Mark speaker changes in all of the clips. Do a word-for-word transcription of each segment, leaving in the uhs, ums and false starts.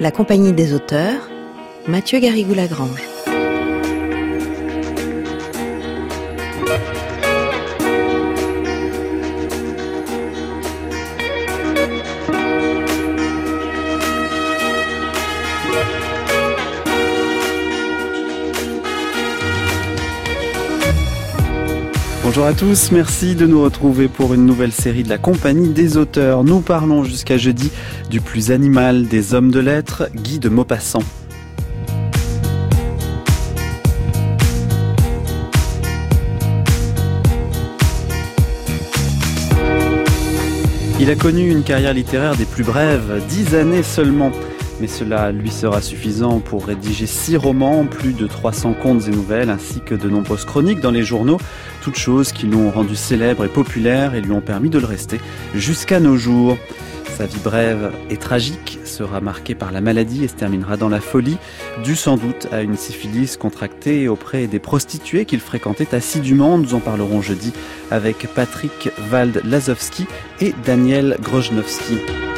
Speaker 1: La Compagnie des auteurs, Mathieu Garrigou-Lagrange.
Speaker 2: Bonjour à tous, merci de nous retrouver pour une nouvelle série de la Compagnie des auteurs. Nous parlons jusqu'à jeudi du plus animal des hommes de lettres, Guy de Maupassant. Il a connu une carrière littéraire des plus brèves, dix années seulement. Mais cela lui sera suffisant pour rédiger six romans, plus de trois cents contes et nouvelles, ainsi que de nombreuses chroniques dans les journaux, toutes choses qui l'ont rendu célèbre et populaire et lui ont permis de le rester jusqu'à nos jours. Sa vie brève et tragique sera marquée par la maladie et se terminera dans la folie, due sans doute à une syphilis contractée auprès des prostituées qu'il fréquentait assidûment. Nous en parlerons jeudi avec Patrick Wald-Lazowski et Daniel Grojnowski.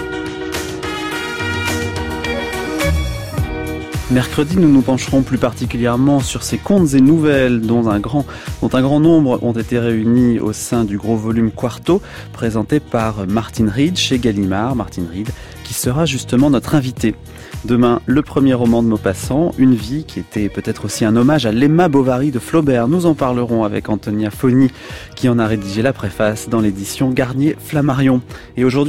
Speaker 2: Mercredi, nous nous pencherons plus particulièrement sur ces contes et nouvelles dont un grand, dont un grand nombre ont été réunis au sein du gros volume Quarto, présenté par Martin Reed chez Gallimard. Martin Reed, qui sera justement notre invité. Demain, le premier roman de Maupassant, Une vie, qui était peut-être aussi un hommage à l'Emma Bovary de Flaubert. Nous en parlerons avec Antonia Fogny, qui en a rédigé la préface dans l'édition Garnier-Flammarion. Et aujourd'hui ?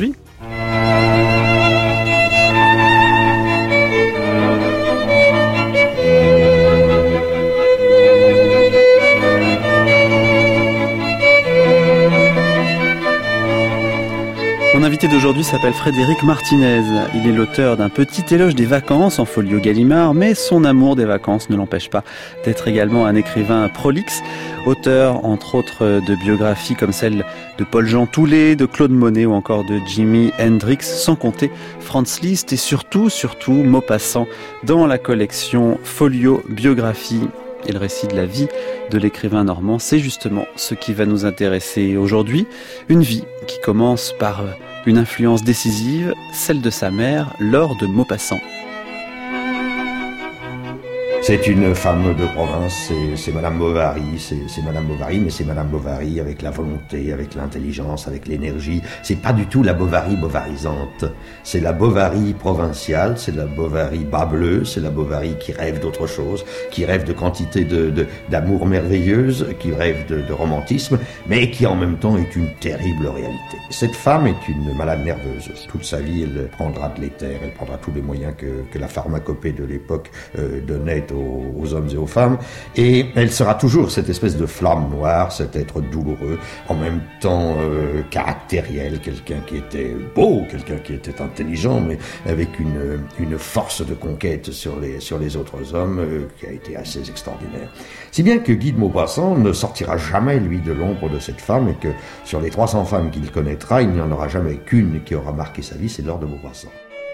Speaker 2: Mon invité d'aujourd'hui s'appelle Frédéric Martinez. Il est l'auteur d'un petit éloge des vacances en folio Gallimard, mais son amour des vacances ne l'empêche pas d'être également un écrivain prolixe, auteur entre autres de biographies comme celle de Paul-Jean Toulet, de Claude Monet ou encore de Jimi Hendrix, sans compter Franz Liszt et surtout, surtout Maupassant dans la collection Folio Biographie. Et le récit de la vie de l'écrivain normand, c'est justement ce qui va nous intéresser aujourd'hui. Une vie qui commence par une influence décisive, celle de sa mère, Laure de Maupassant.
Speaker 3: C'est une femme de province, c'est, c'est Madame Bovary, c'est, c'est Madame Bovary, mais c'est Madame Bovary avec la volonté, avec l'intelligence, avec l'énergie. C'est pas du tout la Bovary bovarisante, c'est la Bovary provinciale, c'est la Bovary bas bleu, c'est la Bovary qui rêve d'autre chose, qui rêve de quantité de, de, d'amour merveilleuse, qui rêve de, de romantisme, mais qui en même temps est une terrible réalité. Cette femme est une malade nerveuse. Toute sa vie, elle prendra de l'éther, elle prendra tous les moyens que, que la pharmacopée de l'époque euh, donnait Aux, aux hommes et aux femmes, et elle sera toujours cette espèce de flamme noire, cet être douloureux, en même temps euh, caractériel, quelqu'un qui était beau, quelqu'un qui était intelligent, mais avec une, une force de conquête sur les, sur les autres hommes euh, qui a été assez extraordinaire. Si bien que Guy de Maupassant ne sortira jamais, lui, de l'ombre de cette femme, et que sur les trois cents femmes qu'il connaîtra, il n'y en aura jamais qu'une qui aura marqué sa vie, c'est Laure de Maupassant.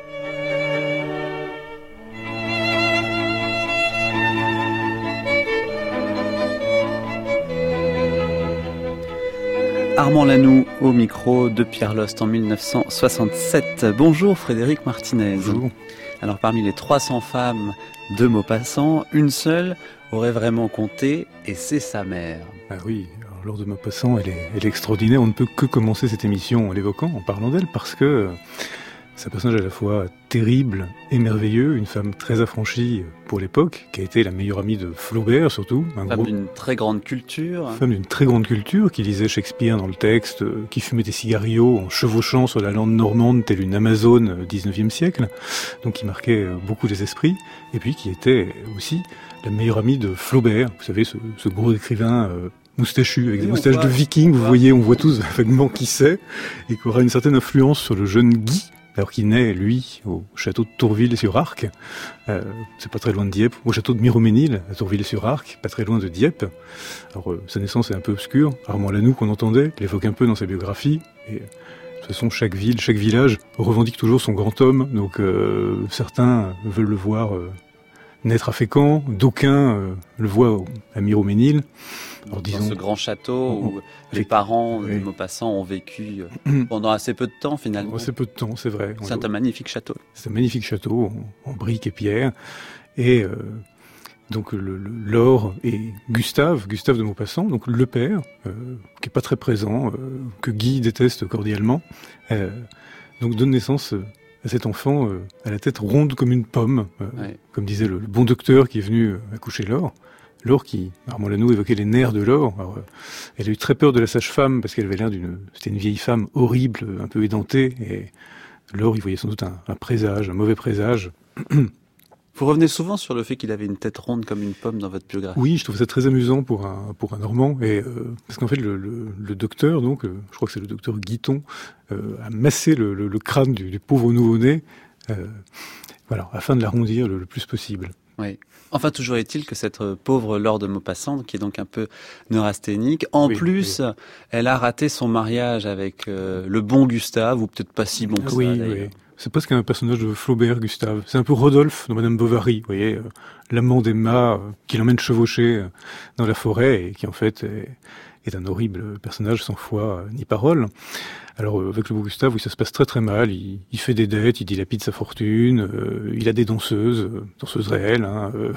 Speaker 2: Armand Lanoux au micro de Pierre Lost en dix-neuf cent soixante-sept. Bonjour Frédéric Martinez.
Speaker 4: Bonjour.
Speaker 2: Alors parmi les trois cents femmes de Maupassant, une seule aurait vraiment compté et c'est sa mère.
Speaker 4: Ah oui, alors Laure de Maupassant, elle est, elle est extraordinaire. On ne peut que commencer cette émission en l'évoquant, en parlant d'elle, parce que c'est un personnage à la fois terrible et merveilleux, une femme très affranchie pour l'époque, qui a été la meilleure amie de Flaubert surtout.
Speaker 2: Un femme gros... d'une très grande culture.
Speaker 4: Femme d'une très grande culture, qui lisait Shakespeare dans le texte, qui fumait des cigarios en chevauchant sur la lande normande telle une Amazone du dix-neuvième siècle, donc qui marquait beaucoup les esprits, et puis qui était aussi la meilleure amie de Flaubert, vous savez, ce, ce gros écrivain euh, moustachu, avec des moustaches de viking, vous voyez, on voit tous vaguement qui c'est, et qui aura une certaine influence sur le jeune Guy, alors qu'il naît, lui, au château de Tourville-sur-Arc, euh, c'est pas très loin de Dieppe, au château de Miroménil, à Tourville-sur-Arc, pas très loin de Dieppe. Alors, euh, sa naissance est un peu obscure. Armand Lanoux, qu'on entendait, l'évoque un peu dans sa biographie, et de toute façon, chaque ville, chaque village revendique toujours son grand homme, donc euh, certains veulent le voir euh, naître à Fécamp. D'aucuns euh, le voient à Miromesnil.
Speaker 2: Alors, dans disons, ce grand château où on, les parents oui. de Maupassant ont vécu euh, pendant assez peu de temps finalement.
Speaker 4: Assez peu de temps, c'est vrai.
Speaker 2: C'est un, un magnifique château.
Speaker 4: C'est un magnifique château en, en briques et pierre. Et euh, donc le, le, Laure et Gustave, Gustave de Maupassant, donc le père, euh, qui est pas très présent, euh, que Guy déteste cordialement, euh, donc donne naissance à cet enfant euh, à la tête ronde comme une pomme, euh, ouais. comme disait le, le bon docteur qui est venu euh, accoucher Laure. Laure qui, Armand Lanoux évoquait les nerfs de Laure. Alors, euh, elle a eu très peur de la sage-femme parce qu'elle avait l'air d'une, c'était une vieille femme horrible, un peu édentée. Et Laure, il voyait sans doute un, un présage, un mauvais présage.
Speaker 2: Vous revenez souvent sur le fait qu'il avait une tête ronde comme une pomme dans votre biographie.
Speaker 4: Oui, je trouve ça très amusant pour un pour un Normand, et euh, parce qu'en fait le, le, le docteur, donc euh, je crois que c'est le docteur Guiton, euh, a massé le, le, le crâne du, du pauvre nouveau-né, euh, voilà, afin de l'arrondir le, le plus possible.
Speaker 2: Oui. Enfin, toujours est-il que cette pauvre Laure de Maupassant, qui est donc un peu neurasthénique, en oui, oui. plus, elle a raté son mariage avec euh, le bon Gustave, ou peut-être pas si bon que
Speaker 4: oui,
Speaker 2: ça, d'ailleurs.
Speaker 4: Oui. C'est presque un personnage de Flaubert, Gustave. C'est un peu Rodolphe dans Madame Bovary, vous voyez, euh, l'amant d'Emma, euh, qui l'emmène chevaucher euh, dans la forêt, et qui en fait est, est un horrible personnage sans foi euh, ni parole. Alors, euh, avec le beau Gustave, oui, ça se passe très très mal. Il, il fait des dettes, il dilapide sa fortune, euh, il a des danseuses, euh, danseuses réelles, hein, euh,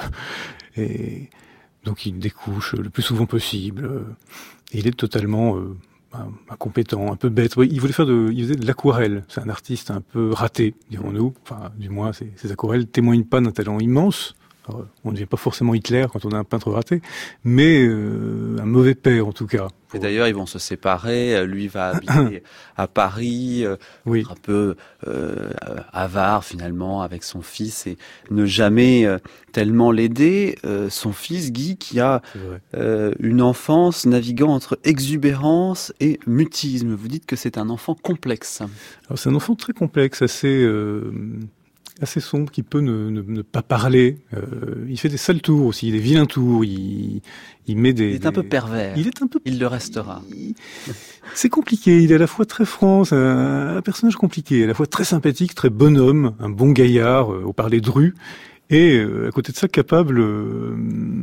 Speaker 4: et donc il découche le plus souvent possible. Euh, et il est totalement euh, incompétent, un peu bête. Il voulait faire de, il faisait de l'aquarelle. C'est un artiste un peu raté, dirons-nous. Enfin, du moins, ces, ces aquarelles témoignent pas d'un talent immense. Alors, on ne devient pas forcément Hitler quand on a un peintre raté, mais euh, un mauvais père en tout cas.
Speaker 2: Et d'ailleurs, ils vont se séparer. Lui va habiter à Paris, oui. un peu euh, avare finalement avec son fils et ne jamais euh, tellement l'aider. Euh, son fils Guy, qui a euh, une enfance naviguant entre exubérance et mutisme. Vous dites que c'est un enfant complexe.
Speaker 4: Alors c'est un enfant très complexe, assez. Euh... assez sombre, qui peut ne, ne, ne pas parler. Euh, il fait des sales tours aussi, des vilains tours. Il, il met des.
Speaker 2: Il est
Speaker 4: des...
Speaker 2: un peu pervers.
Speaker 4: Il est un peu.
Speaker 2: Il le restera.
Speaker 4: Il... C'est compliqué. Il est à la fois très franc, c'est un, un personnage compliqué, à la fois très sympathique, très bonhomme, un bon gaillard euh, au parler dru, et euh, à côté de ça capable. Euh,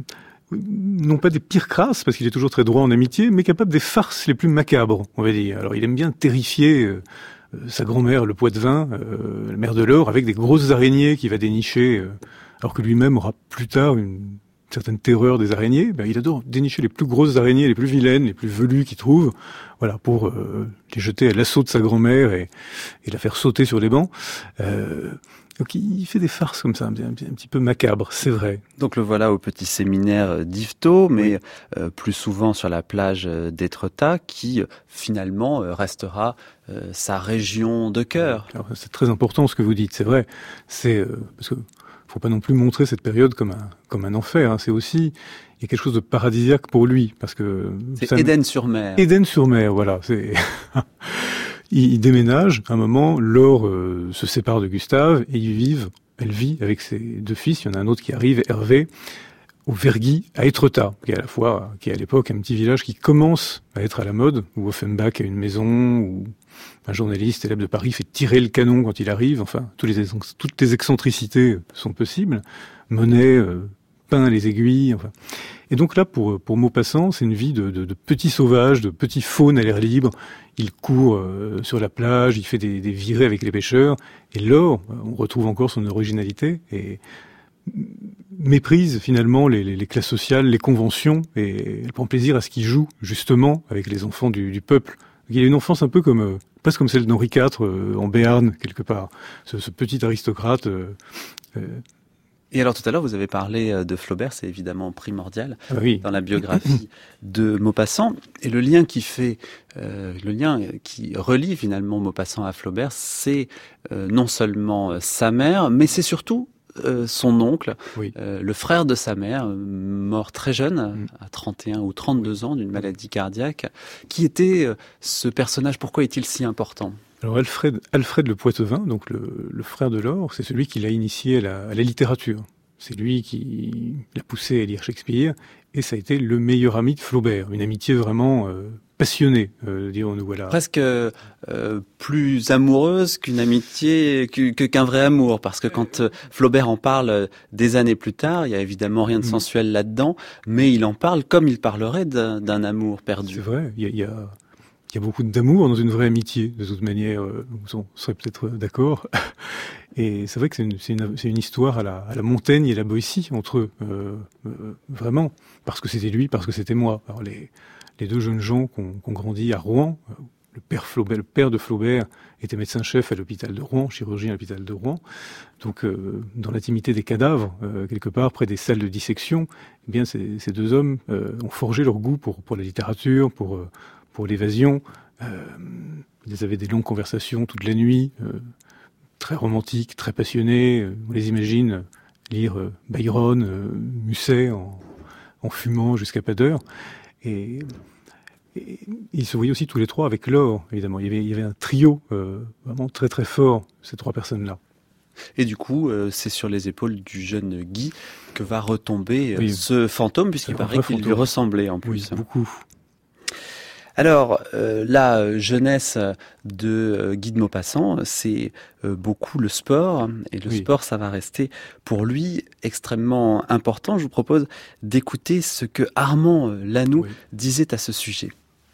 Speaker 4: non pas des pires crasses, parce qu'il est toujours très droit en amitié, mais capable des farces les plus macabres, on va dire. Alors il aime bien terrifier. Euh, sa grand-mère, le Poitevin, euh, la mère de l'or, avec des grosses araignées qu'il va dénicher, euh, alors que lui-même aura plus tard une certaine terreur des araignées. Ben, il adore dénicher les plus grosses araignées, les plus vilaines, les plus velues qu'il trouve, voilà, pour euh, les jeter à l'assaut de sa grand-mère et, et la faire sauter sur les bancs. Euh, donc il fait des farces comme ça, un, un, un petit peu macabres, c'est vrai.
Speaker 2: Donc le voilà au petit séminaire d'Yvetot, mais oui. euh, plus souvent sur la plage d'Étretat, qui euh, finalement euh, restera euh, sa région de cœur.
Speaker 4: Alors, c'est très important ce que vous dites, c'est vrai. C'est euh, parce que faut pas non plus montrer cette période comme un comme un enfer. Hein. C'est aussi il y a quelque chose de paradisiaque pour lui, parce que
Speaker 2: c'est ça, Éden-sur-Mer.
Speaker 4: Éden-sur-Mer, voilà. C'est il, il déménage. À un moment, Laure euh, se sépare de Gustave et ils vivent. Elle vit avec ses deux fils. Il y en a un autre qui arrive, Hervé, au Vergy, à Étretat, qui est à la fois, qui est à l'époque un petit village qui commence à être à la mode, où Offenbach a une maison, où un journaliste célèbre de Paris fait tirer le canon quand il arrive. Enfin, tous les, toutes les excentricités sont possibles. Monet euh, peint les aiguilles. Enfin. Et donc là, pour, pour Maupassant, c'est une vie de, de, de petit sauvage, de petit faune à l'air libre. Il court euh, sur la plage, il fait des, des virées avec les pêcheurs. Et Laure, on retrouve encore son originalité et méprise finalement les, les, les classes sociales, les conventions, et elle prend plaisir à ce qu'il joue justement avec les enfants du, du peuple. Il y a une enfance un peu comme, euh, presque comme celle d'Henri quatre euh, en Béarn quelque part. Ce, ce petit aristocrate. Euh, euh,
Speaker 2: Et alors tout à l'heure, vous avez parlé de Flaubert, c'est évidemment primordial
Speaker 4: ah oui.
Speaker 2: dans la biographie de Maupassant. Et le lien qui fait, euh, le lien qui relie finalement Maupassant à Flaubert, c'est euh, non seulement sa mère, mais c'est surtout euh, son oncle,
Speaker 4: oui.
Speaker 2: euh, le frère de sa mère, mort très jeune, mm. à trente et un ou trente-deux ans, d'une maladie cardiaque. Qui était euh, ce personnage? Pourquoi est-il si important?
Speaker 4: Alors Alfred, Alfred le Poitevin, donc le, le frère de Laure, c'est celui qui l'a initié à la, à la littérature. C'est lui qui l'a poussé à lire Shakespeare, et ça a été le meilleur ami de Flaubert. Une amitié vraiment euh, passionnée, euh, dirons-nous. Voilà.
Speaker 2: Presque euh, plus amoureuse qu'une amitié, que, que, qu'un vrai amour. Parce que quand euh, Flaubert en parle des années plus tard, il y a évidemment rien de sensuel là-dedans, mais il en parle comme il parlerait d'un, d'un amour perdu.
Speaker 4: C'est vrai, il y a... Il y a... Il y a beaucoup d'amour dans une vraie amitié, de toute manière, euh, on serait peut-être d'accord. Et c'est vrai que c'est une, c'est une, c'est une histoire à la, à la Montaigne et la Boétie entre eux, euh, euh, vraiment, parce que c'était lui, parce que c'était moi. Alors les, les deux jeunes gens qui ont, qui ont grandi à Rouen, le père Flaubert, le père de Flaubert était médecin-chef à l'hôpital de Rouen, chirurgien à l'hôpital de Rouen. Donc, euh, dans l'intimité des cadavres, euh, quelque part près des salles de dissection, eh bien ces, ces deux hommes euh, ont forgé leur goût pour pour la littérature, pour euh, pour l'évasion. Euh, ils avaient des longues conversations toute la nuit, euh, très romantiques, très passionnés. On les imagine lire euh, Byron, euh, Musset en, en fumant jusqu'à pas d'heure. Et, et ils se voyaient aussi tous les trois avec Laure, évidemment. Il y avait, il y avait un trio euh, vraiment très très fort, ces trois personnes-là.
Speaker 2: Et du coup, euh, c'est sur les épaules du jeune Guy que va retomber euh,
Speaker 4: oui.
Speaker 2: ce fantôme, puisqu'il paraît qu'il fantôme. lui ressemblait en plus.
Speaker 4: Oui, beaucoup.
Speaker 2: Alors, euh, la jeunesse de euh, Guy de Maupassant, c'est euh, beaucoup le sport. Et le oui. sport, ça va rester pour lui extrêmement important. Je vous propose d'écouter ce que Armand Lanoux oui. disait à ce sujet.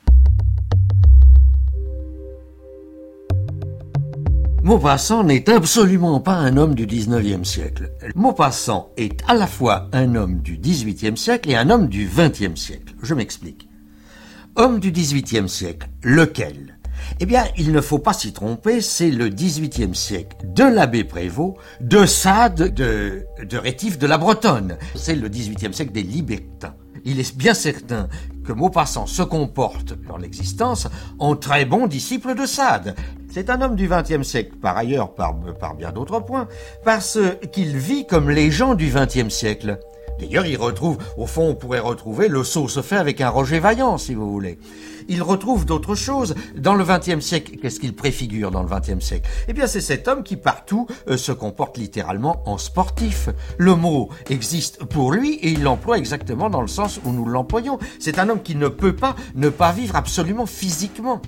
Speaker 5: Maupassant n'est absolument pas un homme du dix-neuvième siècle. Maupassant est à la fois un homme du dix-huitième siècle et un homme du vingtième siècle. Je m'explique. Homme du dix-huitième siècle, lequel ? Eh bien, il ne faut pas s'y tromper, c'est le dix-huitième siècle de l'abbé Prévost, de Sade, de, de Rétif de la Bretonne. C'est le dix-huitième siècle des libertins. Il est bien certain que Maupassant se comporte dans l'existence en très bon disciple de Sade. C'est un homme du vingtième siècle, par ailleurs, par, par bien d'autres points, parce qu'il vit comme les gens du vingtième siècle. D'ailleurs, il retrouve, au fond, on pourrait retrouver le sauce fait avec un Roger Vaillant, si vous voulez. Il retrouve d'autres choses. Dans le vingtième siècle, qu'est-ce qu'il préfigure dans le vingtième siècle ? Eh bien, c'est cet homme qui, partout, euh, se comporte littéralement en sportif. Le mot existe pour lui et il l'emploie exactement dans le sens où nous l'employons. C'est un homme qui ne peut pas ne pas vivre absolument physiquement.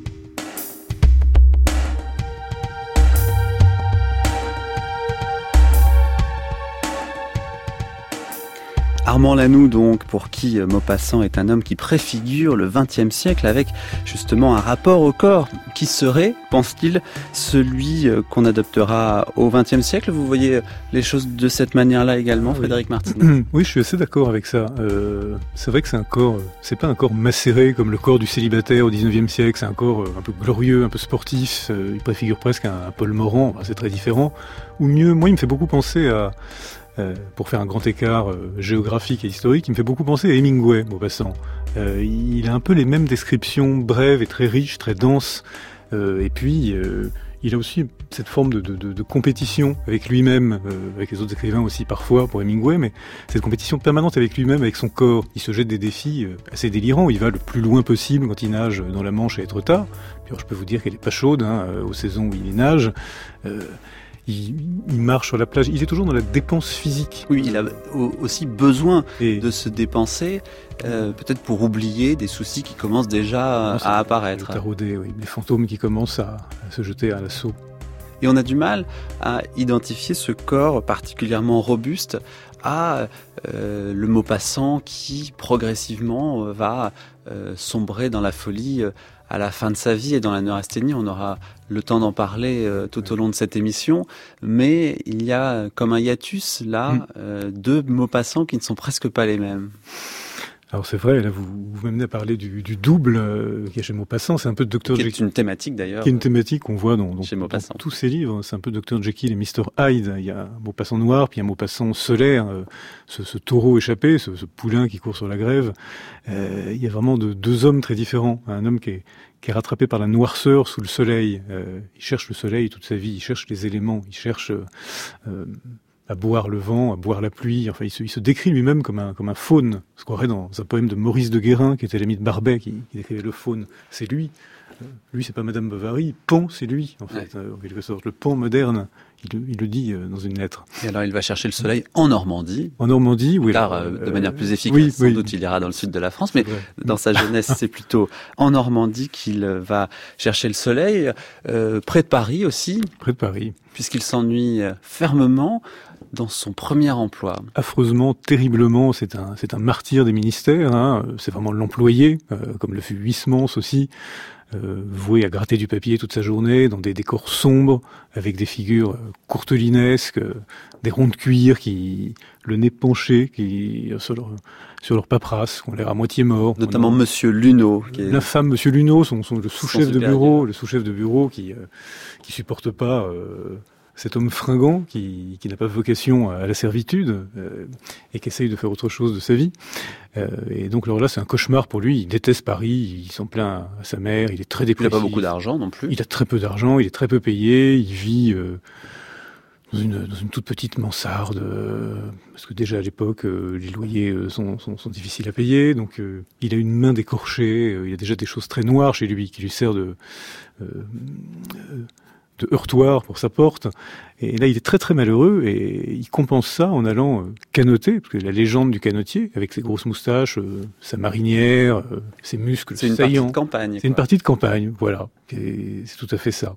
Speaker 2: Armand Lanoux, donc, pour qui Maupassant est un homme qui préfigure le vingtième siècle avec justement un rapport au corps qui serait, pense-t-il, celui qu'on adoptera au vingtième siècle. Vous voyez les choses de cette manière-là également, oui. Frédéric Martinez ?
Speaker 4: Oui, je suis assez d'accord avec ça. Euh, c'est vrai que c'est un corps, c'est pas un corps macéré comme le corps du célibataire au dix-neuvième siècle. C'est un corps un peu glorieux, un peu sportif. Euh, il préfigure presque un, un Paul Morand. Enfin, c'est très différent. Ou mieux, moi, il me fait beaucoup penser à Euh, pour faire un grand écart euh, géographique et historique, il me fait beaucoup penser à Hemingway, Maupassant. Euh, il a un peu les mêmes descriptions brèves et très riches, très denses. Euh, et puis, euh, il a aussi cette forme de, de, de, de compétition avec lui-même, euh, avec les autres écrivains aussi parfois pour Hemingway, mais cette compétition permanente avec lui-même, avec son corps. Il se jette des défis euh, assez délirants. Il va le plus loin possible quand il nage dans la Manche à Étretat. Puis alors, je peux vous dire qu'elle est pas chaude hein, aux saisons où il y nage. Euh, Il, il marche sur la plage, il est toujours dans la dépense physique.
Speaker 2: Oui, il a aussi besoin
Speaker 4: et
Speaker 2: de se dépenser, euh, peut-être pour oublier des soucis qui commencent déjà à apparaître.
Speaker 4: Tarauder, oui, les fantômes qui commencent à, à se jeter à l'assaut.
Speaker 2: Et on a du mal à identifier ce corps particulièrement robuste à euh, le Maupassant qui progressivement va euh, sombrer dans la folie euh, à la fin de sa vie et dans la neurasthénie. On aura le temps d'en parler euh, tout au long de cette émission, mais il y a comme un hiatus là, mmh. euh, deux Maupassant qui ne sont presque pas les mêmes.
Speaker 4: Alors c'est vrai, là vous, vous m'amenez à parler du, du double euh, qui est chez Maupassant, c'est un peu docteur
Speaker 2: Jekyll. C'est une thématique d'ailleurs.
Speaker 4: Qui est une thématique qu'on voit dans, dans,
Speaker 2: chez Maupassant.
Speaker 4: Dans tous ses livres, c'est un peu docteur Jekyll et mister Hyde. Il y a Maupassant noir, puis il y a Maupassant solaire, euh, ce, ce taureau échappé, ce, ce poulain qui court sur la grève. Euh, il y a vraiment de, deux hommes très différents. Un homme qui est, qui est rattrapé par la noirceur sous le soleil. Euh, il cherche le soleil toute sa vie, il cherche les éléments, il cherche... Euh, à boire le vent, à boire la pluie. Enfin, il se, il se décrit lui-même comme un, comme un faune. Ce qu'on aurait dans un poème de Maurice de Guérin, qui était l'ami de Barbet, qui, qui décrivait le faune. C'est lui. lui, c'est pas Madame Bovary. Pan, c'est lui, en fait, ouais. En quelque sorte. Le Pan moderne, il, il le dit dans une lettre.
Speaker 2: Et alors, il va chercher le soleil en Normandie.
Speaker 4: En Normandie, oui.
Speaker 2: Car,
Speaker 4: alors,
Speaker 2: euh, de manière plus efficace,
Speaker 4: oui,
Speaker 2: sans
Speaker 4: oui.
Speaker 2: doute, il ira dans le sud de la France. Mais dans sa jeunesse, c'est plutôt en Normandie qu'il va chercher le soleil. Euh, près de Paris aussi.
Speaker 4: Près de Paris.
Speaker 2: Puisqu'il s'ennuie fermement dans son premier emploi.
Speaker 4: Affreusement, terriblement, c'est un, c'est un martyr des ministères, hein. C'est vraiment l'employé, euh, comme le fut Huysmans aussi, euh, voué à gratter du papier toute sa journée, dans des décors sombres, avec des figures euh, courtelinesques, euh, des ronds de cuir, qui, le nez penché, qui, sur leur, sur leur paperasse, qui ont l'air à moitié morts.
Speaker 2: Notamment on a, Monsieur Luneau. Qui est...
Speaker 4: L'infâme Monsieur Luneau, son, son, le sous-chef de bureau, le sous-chef de bureau qui, euh, qui supporte pas, euh, cet homme fringant qui, qui n'a pas vocation à la servitude euh, et qui essaye de faire autre chose de sa vie. Euh, et donc alors là, c'est un cauchemar pour lui. Il déteste Paris, il s'en plaint à sa mère, il est très dépressif.
Speaker 2: Il n'a pas beaucoup d'argent non plus.
Speaker 4: Il a très peu d'argent, il est très peu payé, il vit euh, dans, une, dans une toute petite mansarde, euh, parce que déjà à l'époque, euh, les loyers euh, sont, sont, sont difficiles à payer, donc euh, il a une main décorchée, euh, il y a déjà des choses très noires chez lui qui lui servent de... Euh, euh, de heurtoir pour sa porte. Et là, il est très très malheureux et il compense ça en allant euh, canoter, parce que la légende du canotier, avec ses grosses moustaches, euh, sa marinière, euh, ses muscles
Speaker 2: c'est une
Speaker 4: saillants.
Speaker 2: Partie de campagne.
Speaker 4: C'est
Speaker 2: quoi.
Speaker 4: une partie de campagne, voilà. Et c'est tout à fait ça.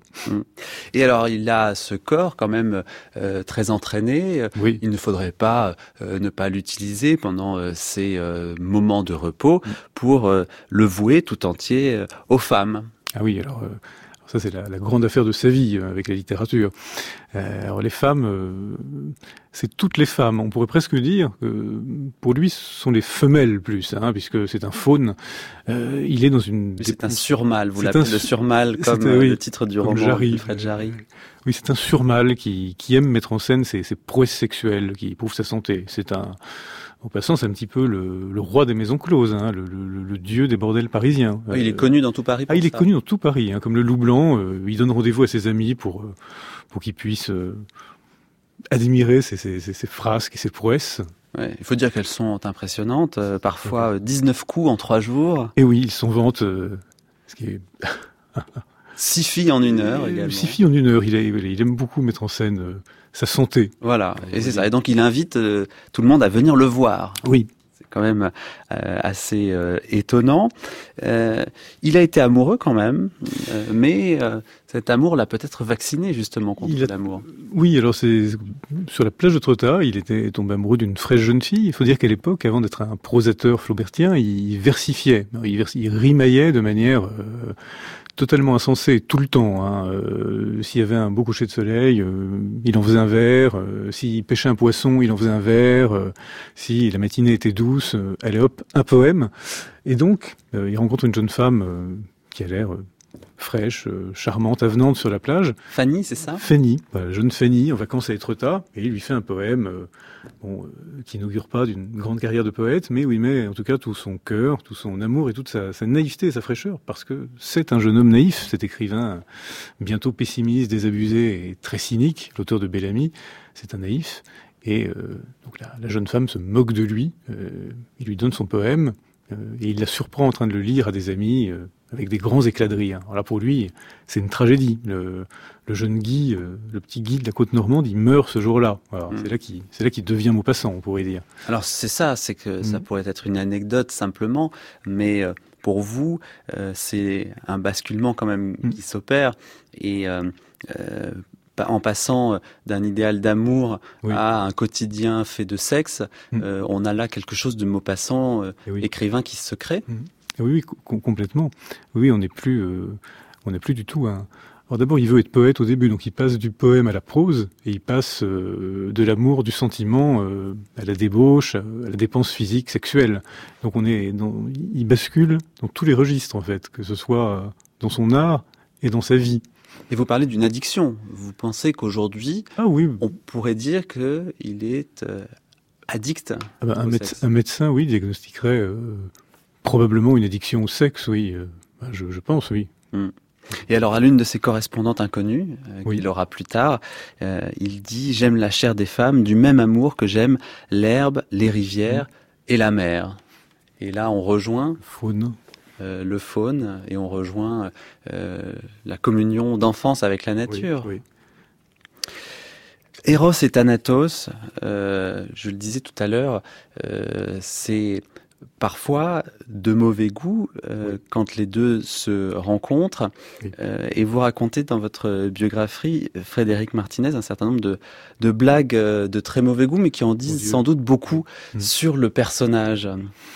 Speaker 2: Et alors, il a ce corps quand même euh, très entraîné.
Speaker 4: Oui.
Speaker 2: Il ne faudrait pas euh, ne pas l'utiliser pendant euh, ces euh, moments de repos mm. pour euh, le vouer tout entier euh, aux femmes.
Speaker 4: Ah oui, alors... Euh, Ça, c'est la, la grande affaire de sa vie euh, avec la littérature. Euh, alors, les femmes, euh, c'est toutes les femmes. On pourrait presque dire que pour lui, ce sont les femelles plus, hein, puisque c'est un faune. Euh, il est dans une...
Speaker 2: C'est un surmâle, vous l'appelez le surmâle comme
Speaker 4: un, oui,
Speaker 2: le titre du roman
Speaker 4: Jarry.
Speaker 2: de Fred Jarry.
Speaker 4: Oui, c'est un surmâle qui, qui aime mettre en scène ses, ses prouesses sexuelles, qui éprouve sa santé. C'est un... En passant, c'est un petit peu le, le roi des maisons closes, hein, le, le, le dieu des bordels parisiens.
Speaker 2: Ah, il est connu dans tout Paris pour
Speaker 4: Ah, il
Speaker 2: ça.
Speaker 4: est connu dans tout Paris, hein, comme le loup blanc. Euh, il donne rendez-vous à ses amis pour, euh, pour qu'ils puissent euh, admirer ses, ses, ses, ses frasques et ses prouesses.
Speaker 2: Ouais, il faut dire qu'elles sont impressionnantes. Euh, parfois, euh, dix-neuf coups en trois jours.
Speaker 4: Et oui, ils s'en vantent. Euh, ce qui est...
Speaker 2: Six filles en une heure également.
Speaker 4: Six filles en une heure. Il, a, il aime beaucoup mettre en scène euh, sa santé.
Speaker 2: Voilà, et c'est ça. Et donc il invite euh, tout le monde à venir le voir.
Speaker 4: Oui.
Speaker 2: C'est quand même euh, assez euh, étonnant. Euh, il a été amoureux quand même, euh, mais euh, cet amour l'a peut-être vacciné justement contre
Speaker 4: il a...
Speaker 2: l'amour.
Speaker 4: Oui, alors c'est sur la plage de Trotta, il était tombé amoureux d'une fraîche jeune fille. Il faut dire qu'à l'époque, avant d'être un prosateur flaubertien, il versifiait, il, vers... il rimaillait de manière euh, totalement insensée tout le temps. Hein. Euh, s'il y avait un beau coucher de soleil, euh, il en faisait un vers. Euh, s'il pêchait un poisson, il en faisait un vers. Euh, si la matinée était douce, euh, allez hop, un poème. Et donc, euh, il rencontre une jeune femme euh, qui a l'air... Euh, fraîche, euh, charmante, avenante sur la plage.
Speaker 2: Fanny, c'est ça ?
Speaker 4: Fanny, voilà, jeune Fanny, en vacances à Étretat, et il lui fait un poème euh, bon, euh, qui n'augure pas d'une grande carrière de poète, mais où il met en tout cas tout son cœur, tout son amour et toute sa, sa naïveté et sa fraîcheur, parce que c'est un jeune homme naïf, cet écrivain bientôt pessimiste, désabusé et très cynique, l'auteur de Bellamy, c'est un naïf, et euh, donc la, la jeune femme se moque de lui, euh, il lui donne son poème, euh, et il la surprend en train de le lire à des amis, euh, avec des grands éclats de rire. Alors là, pour lui, c'est une tragédie. Le, le jeune Guy, euh, le petit Guy de la côte normande, il meurt ce jour-là. Alors, mmh. C'est là qu'il, c'est là qu'il devient Maupassant, on pourrait dire.
Speaker 2: Alors c'est ça, c'est que mmh. ça pourrait être une anecdote simplement, mais euh, pour vous, euh, c'est un basculement quand même mmh. qui s'opère, et euh, euh, en passant d'un idéal d'amour oui. à un quotidien fait de sexe, mmh. euh, on a là quelque chose de Maupassant, euh, oui. écrivain qui se crée.
Speaker 4: Mmh. Oui, oui, com- complètement. Oui, on n'est plus, euh, on n'est plus du tout un. Alors d'abord, il veut être poète au début, donc il passe du poème à la prose, et il passe euh, de l'amour, du sentiment euh, à la débauche, à la dépense physique, sexuelle. Donc on est, dans, il bascule dans tous les registres en fait, que ce soit dans son art et dans sa vie.
Speaker 2: Et vous parlez d'une addiction. Vous pensez qu'aujourd'hui,
Speaker 4: ah oui,
Speaker 2: on pourrait dire que il est euh, addict
Speaker 4: ah bah, un,
Speaker 2: au
Speaker 4: méde-
Speaker 2: sexe.
Speaker 4: un médecin, oui, diagnostiquerait. Euh, Probablement une addiction au sexe, oui. Euh, je, je pense, oui.
Speaker 2: Mmh. Et alors, à l'une de ses correspondantes inconnues, euh,
Speaker 4: oui.
Speaker 2: qu'il aura plus tard, euh, il dit « J'aime la chair des femmes du même amour que j'aime l'herbe, les rivières mmh. et la mer. » Et là, on rejoint...
Speaker 4: Faune.
Speaker 2: euh, le faune et on rejoint euh, la communion d'enfance avec la nature.
Speaker 4: Oui, oui.
Speaker 2: Eros et Thanatos, euh, je le disais tout à l'heure, euh, c'est parfois de mauvais goût euh, oui. quand les deux se rencontrent. Oui. Euh, et vous racontez dans votre biographie, Frédéric Martinez, un certain nombre de, de blagues euh, de très mauvais goût, mais qui en disent sans doute beaucoup mmh. sur le personnage.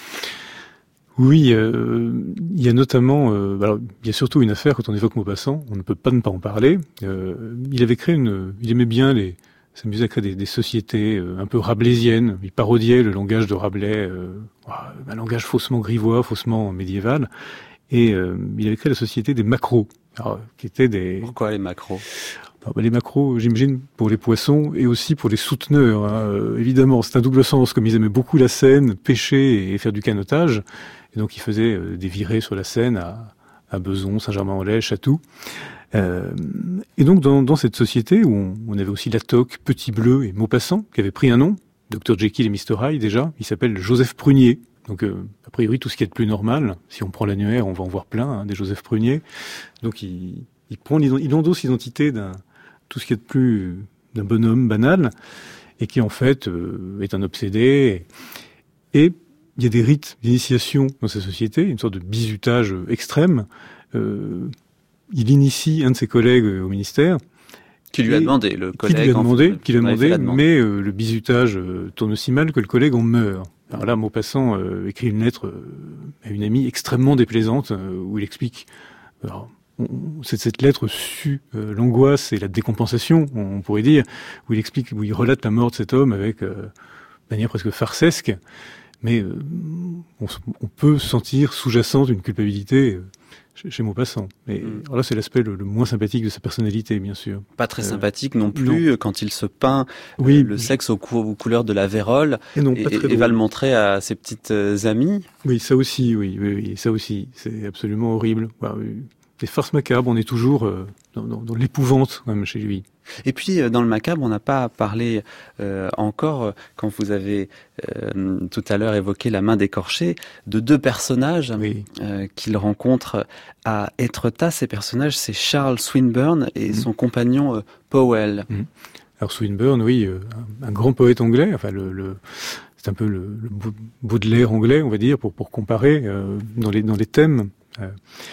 Speaker 4: Oui, euh, il y a notamment, euh, alors, il y a surtout une affaire quand on évoque Maupassant, on ne peut pas ne pas en parler. Euh, il avait créé une, il aimait bien les, s'amusait à créer des, des sociétés euh, un peu rabelaisiennes. Il parodiait le langage de Rabelais, euh, un langage faussement grivois, faussement médiéval. Et euh, il avait créé la société des maquereaux, alors, qui étaient des.
Speaker 2: Pourquoi les maquereaux?
Speaker 4: Alors, bah, les maquereaux, j'imagine, pour les poissons et aussi pour les souteneurs. Hein. Euh, évidemment, c'est un double sens, comme ils aimaient beaucoup la Seine, pêcher et faire du canotage. Et donc, ils faisaient euh, des virées sur la Seine à, à Besançon, Saint-Germain-en-Laye, Chatou. Euh, et donc, dans, dans cette société où on, on avait aussi Latoc, Petit Bleu et Maupassant, qui avait pris un nom, docteur Jekyll et mister Hyde déjà, il s'appelle Joseph Prunier. Donc, euh, a priori, tout ce qui est de plus normal, si on prend l'annuaire, on va en voir plein, hein, des Joseph Prunier. Donc, il, il prend, il endosse l'identité d'un, tout ce qui est de plus, d'un bonhomme banal, et qui en fait euh, est un obsédé. Et, et il y a des rites d'initiation dans sa société, une sorte de bizutage extrême. Euh, il initie un de ses collègues au ministère.
Speaker 2: Qui lui a demandé, le collègue.
Speaker 4: Qui lui a demandé, qui lui a demandé,
Speaker 2: demande.
Speaker 4: mais euh, le bizutage euh, tourne aussi mal que le collègue en meurt. Alors là, Maupassant euh, écrit une lettre euh, à une amie extrêmement déplaisante, euh, où il explique... Alors, on, cette, cette lettre sue euh, l'angoisse et la décompensation, on, on pourrait dire, où il explique, où il relate la mort de cet homme avec euh, de manière presque farcesque. Mais euh, on, on peut sentir sous-jacente une culpabilité euh, chez, chez Maupassant. Mais mm. alors là, c'est l'aspect le, le moins sympathique de sa personnalité, bien sûr.
Speaker 2: Pas très euh, sympathique non plus
Speaker 4: non.
Speaker 2: quand il se peint
Speaker 4: oui,
Speaker 2: euh, le sexe aux, cou- aux couleurs de la vérole
Speaker 4: et, non,
Speaker 2: et,
Speaker 4: pas très
Speaker 2: et va le montrer à ses petites euh, amies.
Speaker 4: Oui, ça aussi, oui, oui, oui ça aussi. C'est absolument horrible. Bah, oui. Des farces macabres, on est toujours euh, dans, dans, dans l'épouvante même chez lui.
Speaker 2: Et puis dans le macabre, on n'a pas parlé euh, encore, quand vous avez euh, tout à l'heure évoqué la main d'écorché, de deux personnages oui. euh, qu'il rencontre à Étretat. Ces personnages, c'est Charles Swinburne et mmh. son compagnon euh, Powell.
Speaker 4: Mmh. Alors Swinburne, oui, euh, un, un grand poète anglais, enfin le... le... c'est un peu le, le Baudelaire anglais, on va dire, pour, pour comparer euh, dans, les, dans les thèmes. Euh,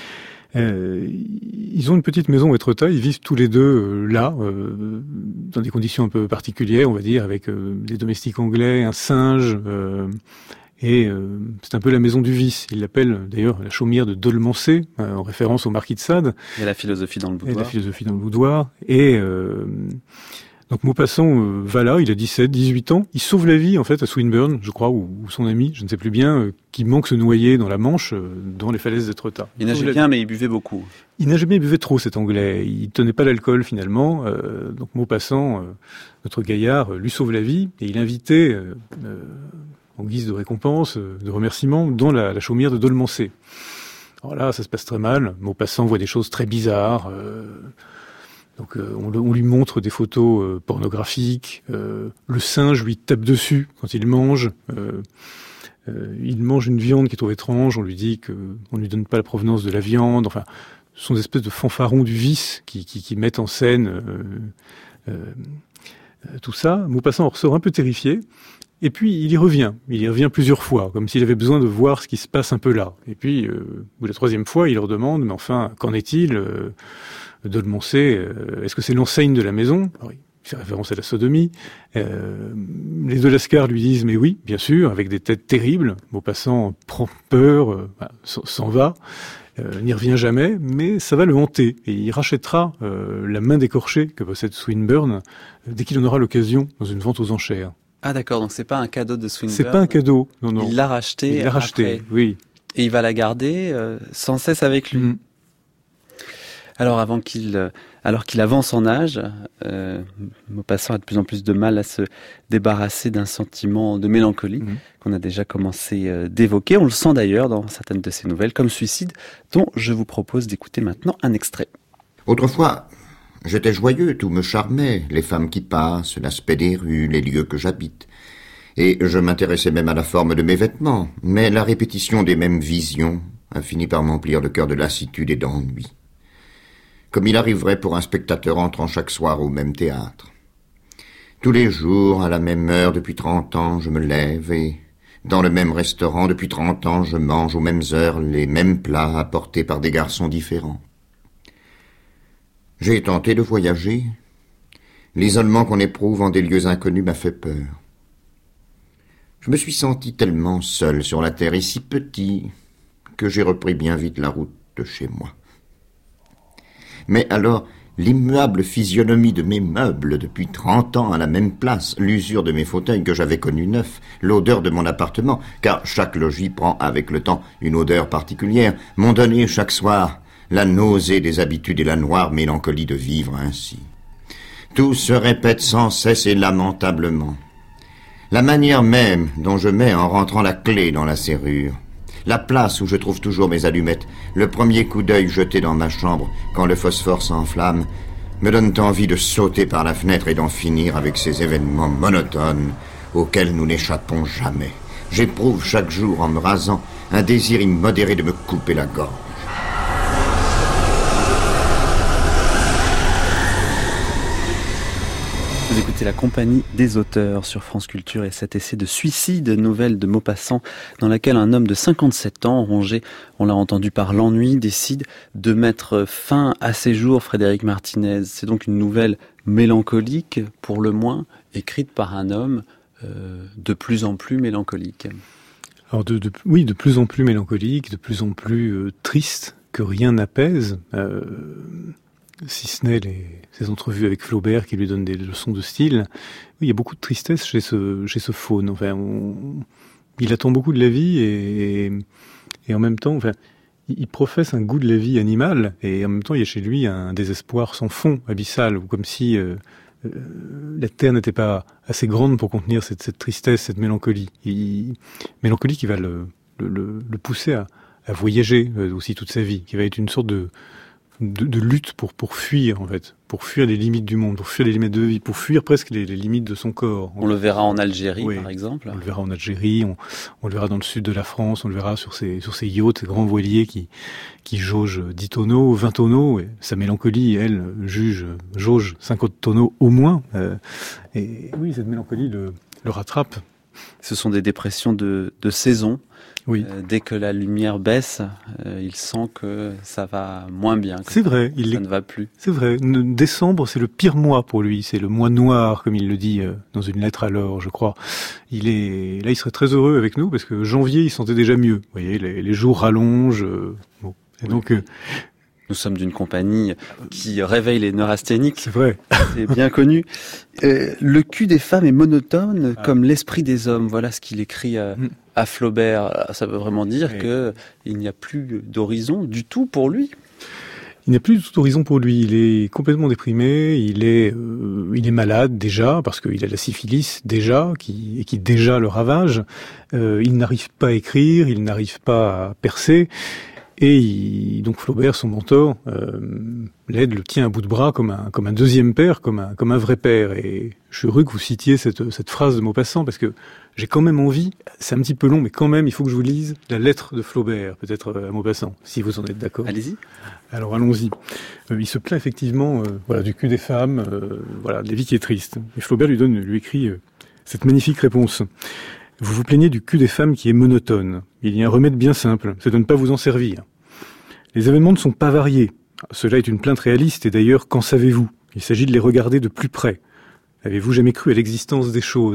Speaker 4: Euh, ils ont une petite maison à Étretat, ils vivent tous les deux euh, là, euh, dans des conditions un peu particulières, on va dire, avec euh, des domestiques anglais, un singe, euh, et euh, c'est un peu la maison du vice. Ils l'appellent d'ailleurs la chaumière de Dolmancé, euh, en référence au marquis de Sade.
Speaker 2: Et la philosophie dans le boudoir.
Speaker 4: Et la philosophie dans le boudoir. Et euh, donc Maupassant euh, va là, il a dix-sept, dix-huit ans, il sauve la vie en fait à Swinburne, je crois, ou, ou son ami, je ne sais plus bien, euh, qui manque se noyer dans la Manche, euh, dans les falaises d'Étretat.
Speaker 2: Il nageait bien, mais il buvait beaucoup.
Speaker 4: Il n'a jamais buvait trop, cet Anglais. Il tenait pas l'alcool finalement. Euh, donc Maupassant, euh, notre gaillard, euh, lui sauve la vie et il invitait, euh, euh, en guise de récompense, euh, de remerciement, dans la, la chaumière de Dolmancé. Alors là, ça se passe très mal. Maupassant voit des choses très bizarres. Euh, Donc euh, on, on lui montre des photos euh, pornographiques. Euh, le singe lui tape dessus quand il mange. Euh, euh, il mange une viande qu'il trouve étrange. On lui dit que on lui donne pas la provenance de la viande. Enfin, ce sont des espèces de fanfarons du vice qui, qui, qui mettent en scène euh, euh, euh, tout ça. Maupassant en ressort un peu terrifié. Et puis il y revient. Il y revient plusieurs fois, comme s'il avait besoin de voir ce qui se passe un peu là. Et puis, euh, ou la troisième fois, il leur demande, mais enfin, qu'en est-il euh, Dolmancé, euh, est-ce que c'est l'enseigne de la maison? Alors, il fait référence à la sodomie. Euh, les deux Lascars lui disent, mais oui, bien sûr, avec des têtes terribles. Maupassant prend peur, euh, bah, s'en va, euh, n'y revient jamais, mais ça va le hanter. Et il rachètera euh, la main d'écorché que possède Swinburne euh, dès qu'il en aura l'occasion dans une vente aux enchères.
Speaker 2: Ah d'accord, donc c'est pas un cadeau de Swinburne.
Speaker 4: C'est pas un cadeau, non, non.
Speaker 2: Il l'a racheté.
Speaker 4: Il l'a racheté,
Speaker 2: après.
Speaker 4: oui.
Speaker 2: Et il va la garder euh, sans cesse avec lui. Mmh. Alors avant qu'il, euh, alors qu'il avance en âge, euh, Maupassant a de plus en plus de mal à se débarrasser d'un sentiment de mélancolie mmh. qu'on a déjà commencé euh, d'évoquer. On le sent d'ailleurs dans certaines de ses nouvelles, comme Suicide, dont je vous propose d'écouter maintenant un extrait.
Speaker 6: Autrefois, j'étais joyeux, tout me charmait, les femmes qui passent, l'aspect des rues, les lieux que j'habite. Et je m'intéressais même à la forme de mes vêtements, mais la répétition des mêmes visions, a fini par m'emplir le cœur de lassitude et d'ennui. Comme il arriverait pour un spectateur entrant chaque soir au même théâtre. Tous les jours, à la même heure, depuis trente ans, je me lève et, dans le même restaurant, depuis trente ans, je mange aux mêmes heures les mêmes plats apportés par des garçons différents. J'ai tenté de voyager. L'isolement qu'on éprouve en des lieux inconnus m'a fait peur. Je me suis senti tellement seul sur la terre et si petit que j'ai repris bien vite la route de chez moi. Mais alors, l'immuable physionomie de mes meubles depuis trente ans à la même place, l'usure de mes fauteuils que j'avais connus neufs, l'odeur de mon appartement, car chaque logis prend avec le temps une odeur particulière, m'ont donné chaque soir la nausée des habitudes et la noire mélancolie de vivre ainsi. Tout se répète sans cesse et lamentablement. La manière même dont je mets en rentrant la clé dans la serrure, la place où je trouve toujours mes allumettes, le premier coup d'œil jeté dans ma chambre quand le phosphore s'enflamme, me donnent envie de sauter par la fenêtre et d'en finir avec ces événements monotones auxquels nous n'échappons jamais. J'éprouve chaque jour en me rasant un désir immodéré de me couper la gorge.
Speaker 2: Vous écoutez La Compagnie des auteurs sur France Culture et cet essai de suicide, nouvelle de Maupassant, dans laquelle un homme de cinquante-sept ans, rongé, on l'a entendu, par l'ennui, décide de mettre fin à ses jours. Frédéric Martinez, c'est donc une nouvelle mélancolique, pour le moins, écrite par un homme euh, de plus en plus mélancolique.
Speaker 4: Alors de, de, oui, de plus en plus mélancolique, de plus en plus euh, triste, que rien n'apaise. Euh... Si ce n'est les, ces entrevues avec Flaubert qui lui donnent des leçons de style. Oui, il y a beaucoup de tristesse chez ce, chez ce faune. Enfin, on, il attend beaucoup de la vie et, et, et en même temps, enfin, il, il professe un goût de la vie animale et en même temps, il y a chez lui un désespoir sans fond, abyssal, ou comme si euh, euh, la terre n'était pas assez grande pour contenir cette, cette tristesse, cette mélancolie. Il, mélancolie qui va le, le, le, le pousser à, à voyager euh, aussi toute sa vie, qui va être une sorte de De, de lutte pour pour fuir en fait, pour fuir les limites du monde, pour fuir les limites de vie, pour fuir presque les, les limites de son corps.
Speaker 2: On le verra en Algérie,
Speaker 4: oui,
Speaker 2: par exemple.
Speaker 4: On le verra en Algérie, on, on le verra dans le sud de la France, on le verra sur ces sur ces yachts, ces grands voiliers qui qui jaugent dix tonneaux, vingt tonneaux. Et sa mélancolie, elle, juge jauge cinquante tonneaux au moins. Euh, et oui, cette mélancolie le le rattrape.
Speaker 2: Ce sont des dépressions de de saison.
Speaker 4: Oui.
Speaker 2: Euh, dès que la lumière baisse, euh, il sent que ça va moins bien.
Speaker 4: C'est vrai, il
Speaker 2: ça
Speaker 4: est...
Speaker 2: ne va plus.
Speaker 4: C'est vrai. Décembre, c'est le pire mois pour lui. C'est le mois noir, comme il le dit euh, dans une lettre à Laure, je crois. Il est là, il serait très heureux avec nous parce que janvier, il sentait déjà mieux. Vous voyez, les, les jours rallongent. Euh, bon. Et oui. donc. Euh,
Speaker 2: Nous sommes d'une compagnie qui réveille les neurasthéniques.
Speaker 4: C'est vrai.
Speaker 2: C'est bien connu. Euh, le cul des femmes est monotone ah. comme l'esprit des hommes. Voilà ce qu'il écrit à, mm. à Flaubert. Ça veut vraiment dire oui. que il n'y a plus d'horizon du tout pour lui.
Speaker 4: Il n'y a plus du tout d'horizon pour lui. Il est complètement déprimé. Il est, euh, il est malade déjà parce qu'il a la syphilis déjà, qui et qui déjà le ravage. Euh, il n'arrive pas à écrire. Il n'arrive pas à percer. Et il, donc Flaubert, son mentor, euh, l'aide, le tient à bout de bras comme un comme un deuxième père, comme un comme un vrai père. Et je suis heureux que vous citiez cette cette phrase de Maupassant parce que j'ai quand même envie. C'est un petit peu long, mais quand même, il faut que je vous lise la lettre de Flaubert, peut-être à Maupassant, si vous en êtes d'accord.
Speaker 2: Allez-y.
Speaker 4: Alors allons-y. Euh, il se plaint effectivement, euh, voilà, du cul des femmes, euh, voilà, de la vie qui est triste. Et Flaubert lui donne, lui écrit euh, cette magnifique réponse. Vous vous plaignez du cul des femmes qui est monotone. Il y a un remède bien simple, c'est de ne pas vous en servir. Les événements ne sont pas variés. Cela est une plainte réaliste, et d'ailleurs, qu'en savez-vous ? Il s'agit de les regarder de plus près. Avez-vous jamais cru à l'existence des choses ?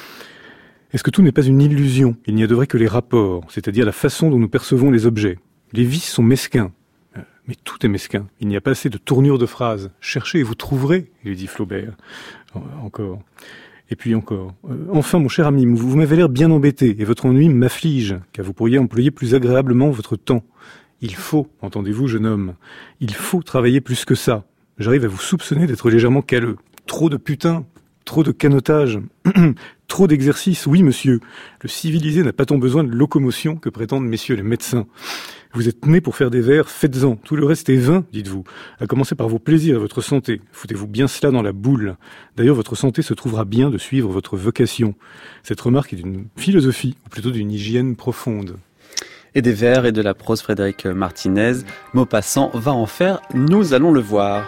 Speaker 4: Est-ce que tout n'est pas une illusion ? Il n'y a de vrai que les rapports, c'est-à-dire la façon dont nous percevons les objets. Les vices sont mesquins. Mais tout est mesquin. Il n'y a pas assez de tournure de phrases. Cherchez et vous trouverez, lui dit Flaubert. Encore... Et puis encore. Euh, enfin, mon cher ami, vous, vous m'avez l'air bien embêté, et votre ennui m'afflige, car vous pourriez employer plus agréablement votre temps. Il faut, entendez-vous, jeune homme, il faut travailler plus que ça. J'arrive à vous soupçonner d'être légèrement calleux. Trop de putain, trop de canotage, trop d'exercice, oui, monsieur. Le civilisé n'a pas tant besoin de locomotion que prétendent messieurs les médecins. Vous êtes nés pour faire des vers, faites-en. Tout le reste est vain, dites-vous. À commencer par vos plaisirs et votre santé. Foutez-vous bien cela dans la boule. D'ailleurs, votre santé se trouvera bien de suivre votre vocation. Cette remarque est d'une philosophie, ou plutôt d'une hygiène profonde.
Speaker 2: Et des vers et de la prose, Frédéric Martinez. Maupassant va en faire, nous allons le voir.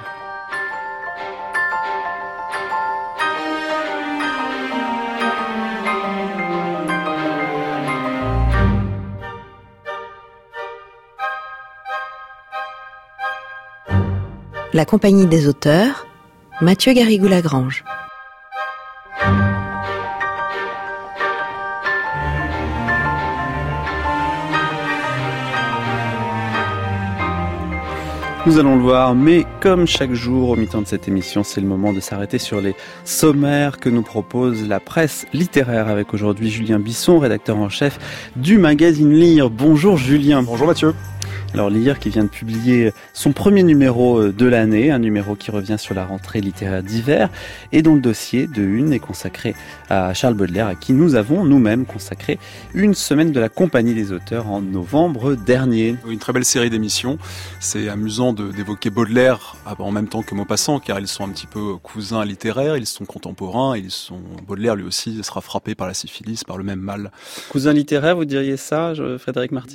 Speaker 1: La compagnie des auteurs, Mathieu Garrigou-Lagrange.
Speaker 2: Nous allons le voir, mais comme chaque jour au mi-temps de cette émission, c'est le moment de s'arrêter sur les sommaires que nous propose la presse littéraire, avec aujourd'hui Julien Bisson, rédacteur en chef du magazine Lire. Bonjour Julien.
Speaker 7: Bonjour Mathieu.
Speaker 2: Alors Lire qui vient de publier son premier numéro de l'année, un numéro qui revient sur la rentrée littéraire d'hiver et dont le dossier de une est consacré à Charles Baudelaire, à qui nous avons nous-mêmes consacré une semaine de la compagnie des auteurs en novembre dernier.
Speaker 7: Une très belle série d'émissions. C'est amusant de, d'évoquer Baudelaire en même temps que Maupassant, car ils sont un petit peu cousins littéraires, ils sont contemporains, ils sont Baudelaire lui aussi sera frappé par la syphilis, par le même mal.
Speaker 2: Cousin littéraire, vous diriez ça, Frédéric Martinez ?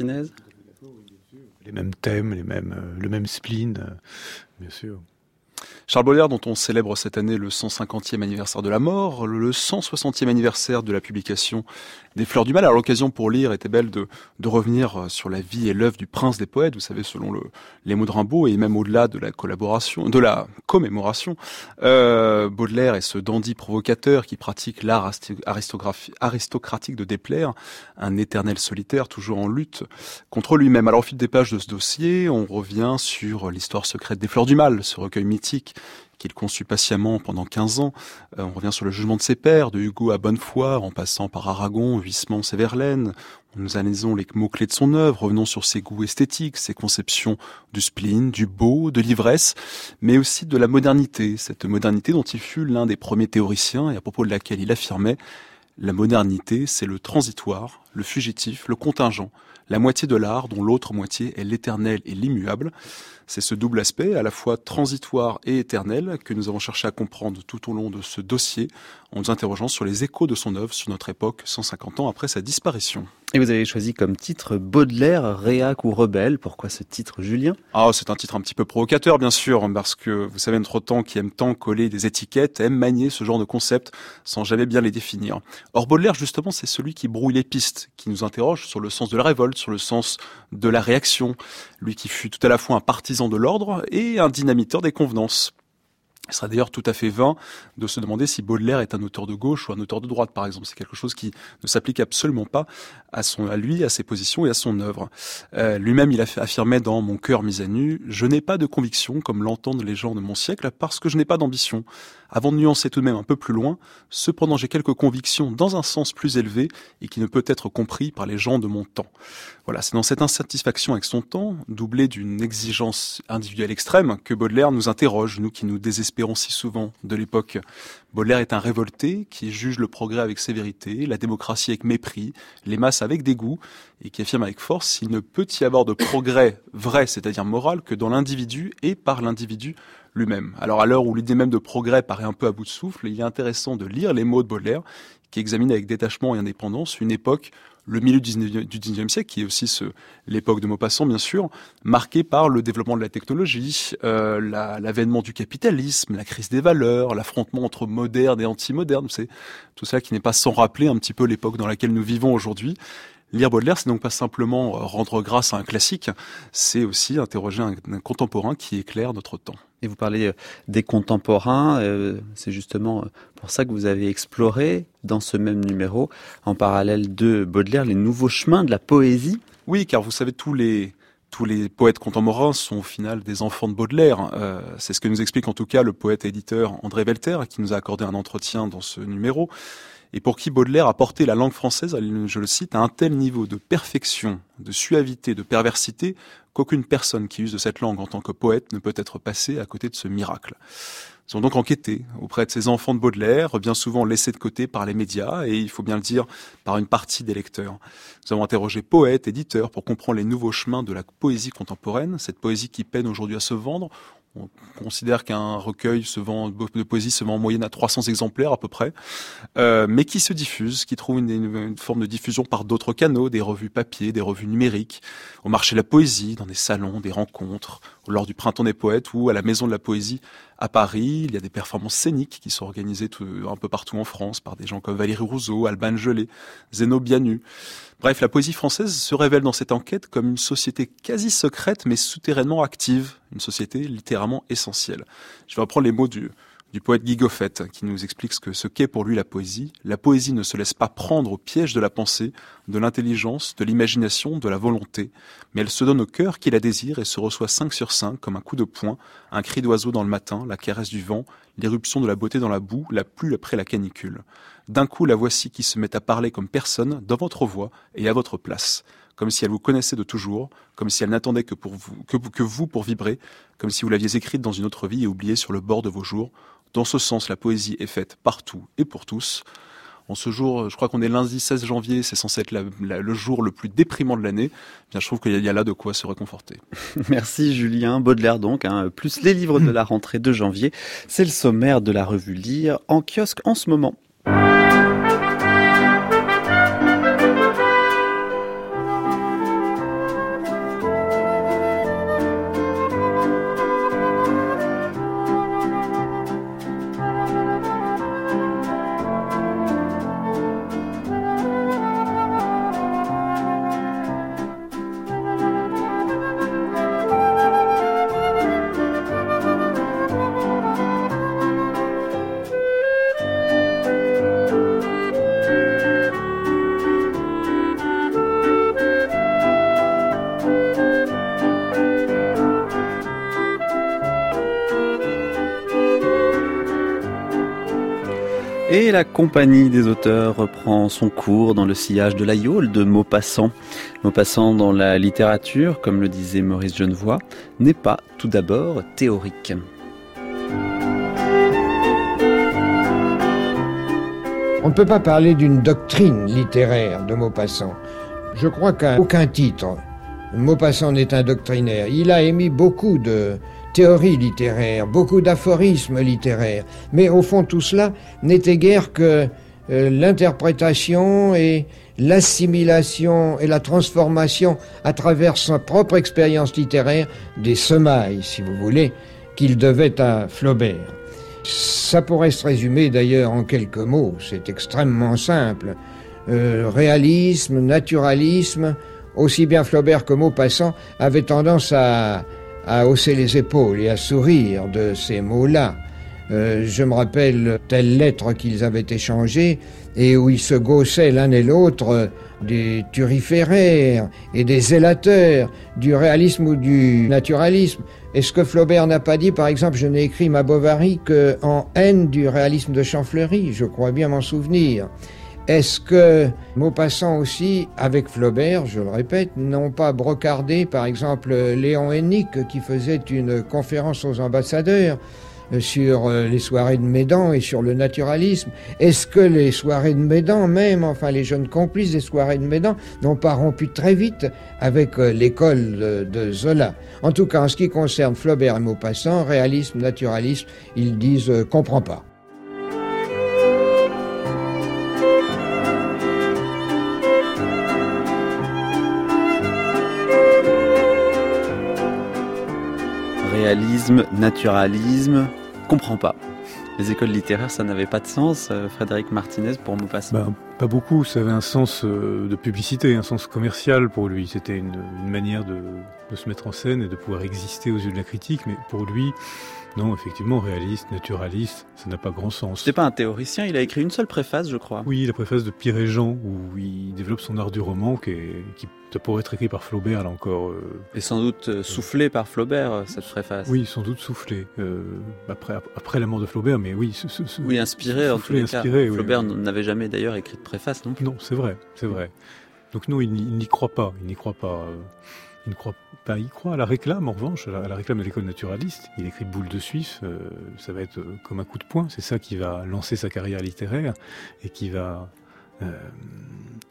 Speaker 4: Les mêmes thèmes, les mêmes, euh, le même spleen, euh, bien sûr.
Speaker 7: Charles Baudelaire, dont on célèbre cette année le cent cinquantième anniversaire de la mort, le cent soixantième anniversaire de la publication des Fleurs du Mal. Alors l'occasion pour Lire était belle de, de revenir sur la vie et l'œuvre du prince des poètes, vous savez, selon le, les mots de Rimbaud, et même au-delà de la collaboration, de la commémoration. Euh, Baudelaire est ce dandy provocateur qui pratique l'art aristocratique de déplaire, un éternel solitaire toujours en lutte contre lui-même. Alors au fil des pages de ce dossier, on revient sur l'histoire secrète des Fleurs du Mal, ce recueil mythique qu'il conçut patiemment pendant quinze ans. Euh, on revient sur le jugement de ses pairs, de Hugo à Bonnefoy, en passant par Aragon, Huysmans et Verlaine. Nous analysons les mots-clés de son œuvre, revenons sur ses goûts esthétiques, ses conceptions du spleen, du beau, de l'ivresse, mais aussi de la modernité, cette modernité dont il fut l'un des premiers théoriciens et à propos de laquelle il affirmait « La modernité, c'est le transitoire, le fugitif, le contingent, la moitié de l'art dont l'autre moitié est l'éternel et l'immuable ». C'est ce double aspect, à la fois transitoire et éternel, que nous avons cherché à comprendre tout au long de ce dossier, en nous interrogeant sur les échos de son œuvre sur notre époque, cent cinquante ans après sa disparition.
Speaker 2: Et vous avez choisi comme titre Baudelaire, réac ou rebelle. Pourquoi ce titre, Julien ?
Speaker 7: Ah, c'est un titre un petit peu provocateur, bien sûr, parce que vous savez, notre temps qui aime tant coller des étiquettes, aime manier ce genre de concepts sans jamais bien les définir. Or, Baudelaire, justement, c'est celui qui brouille les pistes, qui nous interroge sur le sens de la révolte, sur le sens de la réaction. Lui qui fut tout à la fois un partisan de l'ordre et un dynamiteur des convenances. Il serait d'ailleurs tout à fait vain de se demander si Baudelaire est un auteur de gauche ou un auteur de droite, par exemple. C'est quelque chose qui ne s'applique absolument pas à, son, à lui, à ses positions et à son œuvre. Euh, lui-même, il a affirmé dans Mon cœur mis à nu, « Je n'ai pas de conviction, comme l'entendent les gens de mon siècle, parce que je n'ai pas d'ambition. » Avant de nuancer tout de même un peu plus loin, cependant j'ai quelques convictions dans un sens plus élevé et qui ne peut être compris par les gens de mon temps. Voilà, c'est dans cette insatisfaction avec son temps, doublée d'une exigence individuelle extrême, que Baudelaire nous interroge, nous qui nous désespérons si souvent de l'époque. Baudelaire est un révolté qui juge le progrès avec sévérité, la démocratie avec mépris, les masses avec dégoût, et qui affirme avec force qu'il ne peut y avoir de progrès vrai, c'est-à-dire moral, que dans l'individu et par l'individu lui-même. Alors à l'heure où l'idée même de progrès paraît un peu à bout de souffle, il est intéressant de lire les mots de Baudelaire, qui examine avec détachement et indépendance une époque, le milieu du dix-neuvième siècle, qui est aussi ce, l'époque de Maupassant bien sûr, marquée par le développement de la technologie, euh, la, l'avènement du capitalisme, la crise des valeurs, l'affrontement entre moderne et anti-moderne, c'est tout ça qui n'est pas sans rappeler un petit peu l'époque dans laquelle nous vivons aujourd'hui. Lire Baudelaire, c'est donc pas simplement rendre grâce à un classique, c'est aussi interroger un, un contemporain qui éclaire notre temps.
Speaker 2: Et vous parlez des contemporains, euh, c'est justement pour ça que vous avez exploré dans ce même numéro, en parallèle de Baudelaire, les nouveaux chemins de la poésie.
Speaker 7: Oui, car vous savez, tous les... Tous les poètes contemporains sont au final des enfants de Baudelaire. Euh, c'est ce que nous explique en tout cas le poète et éditeur André Velter, qui nous a accordé un entretien dans ce numéro, et pour qui Baudelaire a porté la langue française, je le cite, à un tel niveau de perfection, de suavité, de perversité, qu'aucune personne qui use de cette langue en tant que poète ne peut être passée à côté de ce miracle. Ils ont donc enquêté auprès de ces enfants de Baudelaire, bien souvent laissés de côté par les médias, et il faut bien le dire, par une partie des lecteurs. Nous avons interrogé poètes, éditeurs, pour comprendre les nouveaux chemins de la poésie contemporaine, cette poésie qui peine aujourd'hui à se vendre. On considère qu'un recueil se vend, de poésie se vend en moyenne à trois cents exemplaires à peu près, euh, mais qui se diffuse, qui trouve une, une, une forme de diffusion par d'autres canaux, des revues papier, des revues numériques, au marché de la poésie, dans des salons, des rencontres, lors du Printemps des Poètes ou à la Maison de la Poésie à Paris. Il y a des performances scéniques qui sont organisées tout, un peu partout en France par des gens comme Valérie Rousseau, Alban Gelé, Zéno Bianu. Bref, la poésie française se révèle dans cette enquête comme une société quasi secrète mais souterrainement active, une société littéralement essentielle. Je vais reprendre les mots du, du poète Guy Goffet qui nous explique ce que ce qu'est pour lui la poésie. La poésie ne se laisse pas prendre au piège de la pensée, de l'intelligence, de l'imagination, de la volonté, mais elle se donne au cœur qui la désire et se reçoit cinq sur cinq comme un coup de poing, un cri d'oiseau dans le matin, la caresse du vent, l'irruption de la beauté dans la boue, la pluie après la canicule. D'un coup, la voici qui se met à parler comme personne, dans votre voix et à votre place, comme si elle vous connaissait de toujours, comme si elle n'attendait que, pour vous, que, que vous pour vibrer, comme si vous l'aviez écrite dans une autre vie et oubliée sur le bord de vos jours. Dans ce sens, la poésie est faite partout et pour tous. En ce jour, je crois qu'on est lundi seize janvier, c'est censé être la, la, le jour le plus déprimant de l'année. Bien, je trouve qu'il y a, il y a là de quoi se réconforter.
Speaker 2: Merci Julien. Baudelaire donc, hein, plus les livres de la rentrée de janvier. C'est le sommaire de la revue Lire en kiosque en ce moment. Et la compagnie des auteurs reprend son cours dans le sillage de l'aïeul de Maupassant. Maupassant dans la littérature, comme le disait Maurice Genevoix, n'est pas tout d'abord théorique.
Speaker 8: On ne peut pas parler d'une doctrine littéraire de Maupassant. Je crois qu'à aucun titre, Maupassant n'est un doctrinaire. Il a émis beaucoup de théories littéraires, beaucoup d'aphorismes littéraires. Mais au fond, tout cela n'était guère que euh, l'interprétation et l'assimilation et la transformation à travers sa propre expérience littéraire des semailles, si vous voulez, qu'il devait à Flaubert. Ça pourrait se résumer d'ailleurs en quelques mots, c'est extrêmement simple. Euh, réalisme, naturalisme, aussi bien Flaubert que Maupassant avaient tendance à, à hausser les épaules et à sourire de ces mots-là. Euh, je me rappelle telles lettres qu'ils avaient échangées et où ils se gaussaient l'un et l'autre des turiféraires et des zélateurs, du réalisme ou du naturalisme. Est-ce que Flaubert n'a pas dit, par exemple, je n'ai écrit ma Bovary qu'en haine du réalisme de Champfleury? Je crois bien m'en souvenir. Est-ce que Maupassant aussi, avec Flaubert, je le répète, n'ont pas brocardé, par exemple, Léon Hennick, qui faisait une conférence aux ambassadeurs sur les soirées de Médan et sur le naturalisme? Est-ce que les soirées de Médan, même, enfin les jeunes complices des soirées de Médan, n'ont pas rompu très vite avec l'école de, de Zola? En tout cas, en ce qui concerne Flaubert et Maupassant, réalisme, naturalisme, ils disent euh, « comprends pas ».
Speaker 2: Réalisme, naturalisme, comprends pas. Les écoles littéraires, ça n'avait pas de sens, Frédéric Martinez, pour Maupassant?
Speaker 4: Ben, pas beaucoup, ça avait un sens de publicité, un sens commercial pour lui. C'était une, une manière de, de se mettre en scène et de pouvoir exister aux yeux de la critique, mais pour lui, non, effectivement, réaliste, naturaliste, ça n'a pas grand sens.
Speaker 2: C'est pas un théoricien, il a écrit une seule préface, je crois.
Speaker 4: Oui, la préface de Pierre et Jean, où il développe son art du roman, qui, est, qui ça pourrait être écrit par Flaubert, là encore. Euh,
Speaker 2: et sans doute euh, soufflé par Flaubert, euh, cette préface.
Speaker 4: Oui, sans doute soufflé. Euh, après, après la mort de Flaubert, mais oui. Ce, ce,
Speaker 2: oui, inspiré en tous les cas.
Speaker 4: Oui,
Speaker 2: Flaubert
Speaker 4: oui.
Speaker 2: n'avait jamais d'ailleurs écrit de préface, non?
Speaker 4: Non, c'est vrai, c'est vrai. Donc non, il n'y croit pas, il n'y croit pas. Euh, il ne croit pas, il croit à la réclame, en revanche, à la réclame de l'école naturaliste. Il écrit Boule de Suif, euh, ça va être comme un coup de poing, c'est ça qui va lancer sa carrière littéraire et qui va... Euh,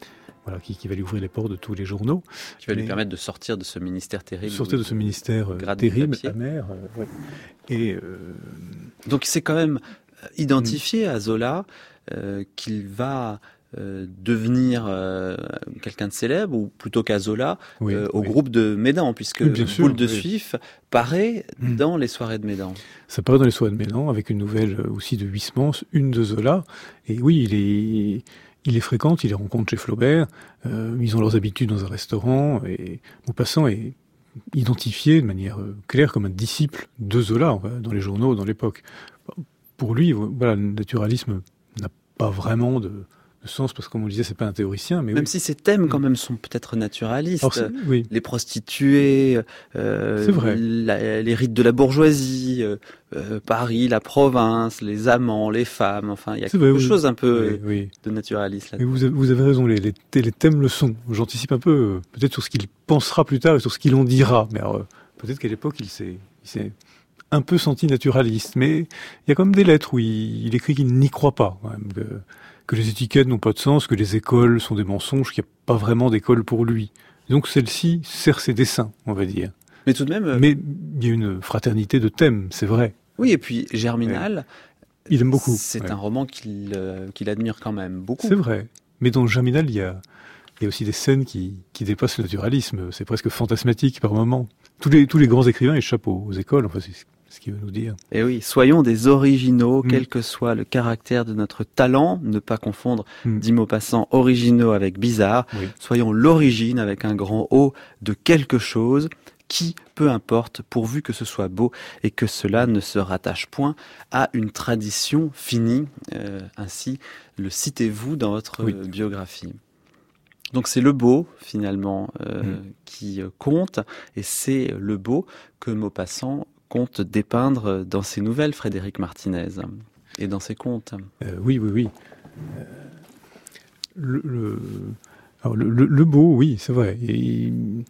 Speaker 4: voilà, qui, qui va lui ouvrir les portes de tous les journaux.
Speaker 2: Qui va
Speaker 4: Mais,
Speaker 2: lui permettre de sortir de ce ministère terrible.
Speaker 4: Sortir de ce ministère euh, terrible, amer. Euh, ouais. Et, euh...
Speaker 2: Donc c'est quand même identifié à Zola euh, qu'il va euh, devenir euh, quelqu'un de célèbre, ou plutôt qu'à Zola,
Speaker 4: oui,
Speaker 2: euh, au
Speaker 4: oui.
Speaker 2: groupe de Médan, puisque
Speaker 4: oui, bien sûr,
Speaker 2: Boule de
Speaker 4: oui.
Speaker 2: Suif paraît
Speaker 4: mmh.
Speaker 2: dans les soirées de Médan.
Speaker 4: Ça paraît dans les soirées de Médan, avec une nouvelle aussi de Huysmans, une de Zola. Et oui, il est, il est fréquent, il les rencontre chez Flaubert, euh, ils ont leurs habitudes dans un restaurant, et Maupassant est identifié de manière claire comme un disciple de Zola, dans les journaux, dans l'époque. Pour lui, voilà, le naturalisme n'a pas vraiment de... de sens, parce que comme on le disait, c'est pas un théoricien, mais
Speaker 2: même
Speaker 4: oui.
Speaker 2: si ces thèmes quand même sont peut-être naturalistes,
Speaker 4: Alors, oui.
Speaker 2: les prostituées, euh,
Speaker 4: c'est vrai.
Speaker 2: La, les rites de la bourgeoisie, euh, euh, Paris, la province, les amants, les femmes, enfin il y a c'est quelque vrai, chose oui. un peu
Speaker 4: oui, oui.
Speaker 2: de naturaliste là.
Speaker 4: Mais vous avez, vous avez raison, les, les, les thèmes le sont. J'anticipe un peu euh, peut-être sur ce qu'il pensera plus tard et sur ce qu'il en dira, mais alors, euh, peut-être qu'à l'époque il s'est, il s'est un peu senti naturaliste, mais il y a quand même des lettres où il, il écrit qu'il n'y croit pas, quand même, que, que les étiquettes n'ont pas de sens, que les écoles sont des mensonges, qu'il n'y a pas vraiment d'école pour lui. Donc celle-ci sert ses dessins, on va dire.
Speaker 2: Mais tout de même... Euh...
Speaker 4: Mais il y a une fraternité de thèmes, c'est vrai.
Speaker 2: Oui, et puis Germinal, ouais.
Speaker 4: il aime beaucoup.
Speaker 2: C'est
Speaker 4: ouais.
Speaker 2: un roman qu'il, euh, qu'il admire quand même beaucoup.
Speaker 4: C'est vrai. Mais dans Germinal, il y a, il y a aussi des scènes qui, qui dépassent le naturalisme. C'est presque fantasmatique par moments. Tous les, tous les grands écrivains échappent aux, aux écoles, enfin c'est ce qu'il veut nous dire.
Speaker 2: Et oui, soyons des originaux, mmh. quel que soit le caractère de notre talent, ne pas confondre, mmh. dit Maupassant, originaux avec bizarre. Oui. Soyons l'origine avec un grand O de quelque chose qui, peu importe, pourvu que ce soit beau et que cela ne se rattache point à une tradition finie. Euh, ainsi le citez-vous dans votre oui. euh, biographie. Donc c'est le beau, finalement, euh, mmh. qui compte, et c'est le beau que Maupassant compte dépeindre dans ses nouvelles, Frédéric Martinez, et dans ses contes.
Speaker 4: Euh, oui, oui, oui. Euh, le, le, alors le, le, le beau, oui, c'est vrai. Et,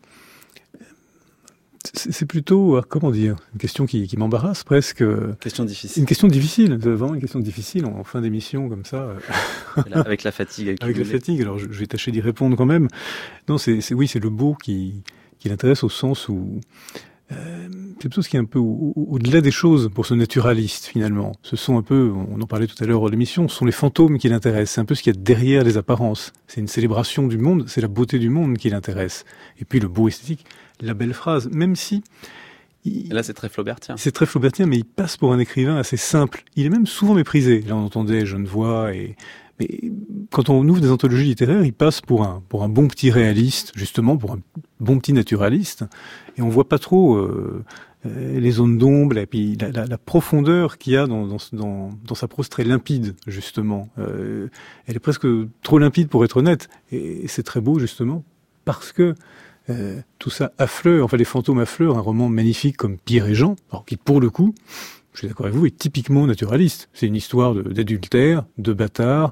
Speaker 4: c'est, c'est plutôt, comment dire, une question qui, qui m'embarrasse presque.
Speaker 2: Question difficile.
Speaker 4: Une question difficile, vraiment une question difficile en fin d'émission comme ça.
Speaker 2: Là, avec la fatigue. Avec,
Speaker 4: avec la fatigue, alors je, je vais tâcher d'y répondre quand même. Non, c'est, c'est oui, c'est le beau qui, qui l'intéresse au sens où Euh, c'est plutôt ce qui est un peu au, au, au-delà des choses pour ce naturaliste finalement. Ce sont un peu, on en parlait tout à l'heure hors l'émission, ce sont les fantômes qui l'intéressent. C'est un peu ce qu'il y a derrière les apparences. C'est une célébration du monde, c'est la beauté du monde qui l'intéresse. Et puis le beau esthétique, la belle phrase, même si...
Speaker 2: Il, là c'est très flaubertien.
Speaker 4: C'est très flaubertien, mais il passe pour un écrivain assez simple. Il est même souvent méprisé. Là on entendait Genevois et... Mais quand on ouvre des anthologies littéraires, il passe pour un, pour un bon petit réaliste, justement, pour un bon petit naturaliste. Et on voit pas trop euh, euh, les zones d'ombre, et puis la, la, la profondeur qu'il y a dans, dans, dans, dans sa prose très limpide, justement. Euh, elle est presque trop limpide pour être honnête. Et c'est très beau, justement, parce que euh, tout ça affleure, enfin les fantômes affleurent un roman magnifique comme Pierre et Jean, alors qui, pour le coup... je suis d'accord avec vous, est typiquement naturaliste. C'est une histoire de, d'adultère, de bâtard,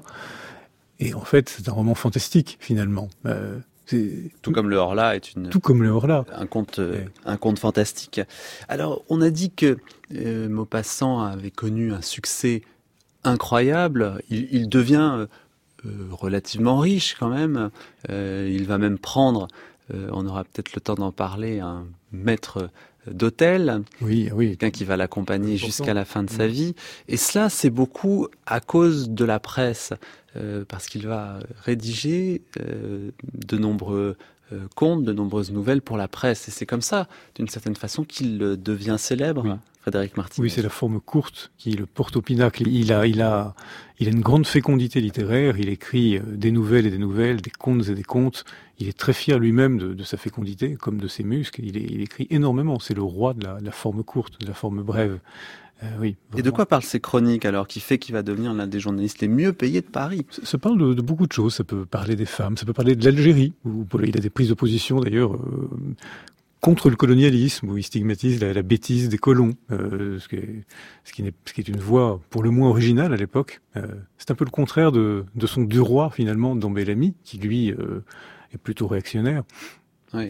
Speaker 4: et en fait, c'est un roman fantastique, finalement. Euh, c'est,
Speaker 2: tout, tout comme le Horla est une...
Speaker 4: Tout comme le Horla.
Speaker 2: Un conte, ouais. un conte fantastique. Alors, on a dit que euh, Maupassant avait connu un succès incroyable. Il, il devient euh, relativement riche, quand même. Euh, il va même prendre, euh, on aura peut-être le temps d'en parler, un maître... d'hôtel,
Speaker 4: oui, oui.
Speaker 2: quelqu'un qui va l'accompagner jusqu'à la fin de sa vie. Et cela, c'est beaucoup à cause de la presse, euh, parce qu'il va rédiger euh, de nombreux euh, contes, de nombreuses nouvelles pour la presse. Et c'est comme ça, d'une certaine façon, qu'il devient célèbre, oui. Frédéric Martinez.
Speaker 4: Oui, c'est la forme courte qui le porte au pinacle. Il a, il a, il a une grande fécondité littéraire. Il écrit des nouvelles et des nouvelles, des contes et des contes. Il est très fier lui-même de, de sa fécondité, comme de ses muscles. Il, est, il écrit énormément. C'est le roi de la, de la forme courte, de la forme brève. Euh, oui,
Speaker 2: et de quoi parlent ces chroniques alors, qui fait qu'il va devenir l'un des journalistes les mieux payés de Paris?
Speaker 4: Ça, ça parle de, de beaucoup de choses. Ça peut parler des femmes, ça peut parler de l'Algérie, où il a des prises de position d'ailleurs euh, contre le colonialisme, où il stigmatise la, la bêtise des colons, euh, ce, qui est, ce, qui est, ce qui est une voix pour le moins originale à l'époque. Euh, c'est un peu le contraire de, de son Duroy finalement dans Bel Ami, qui lui euh, est plutôt réactionnaire.
Speaker 2: Oui.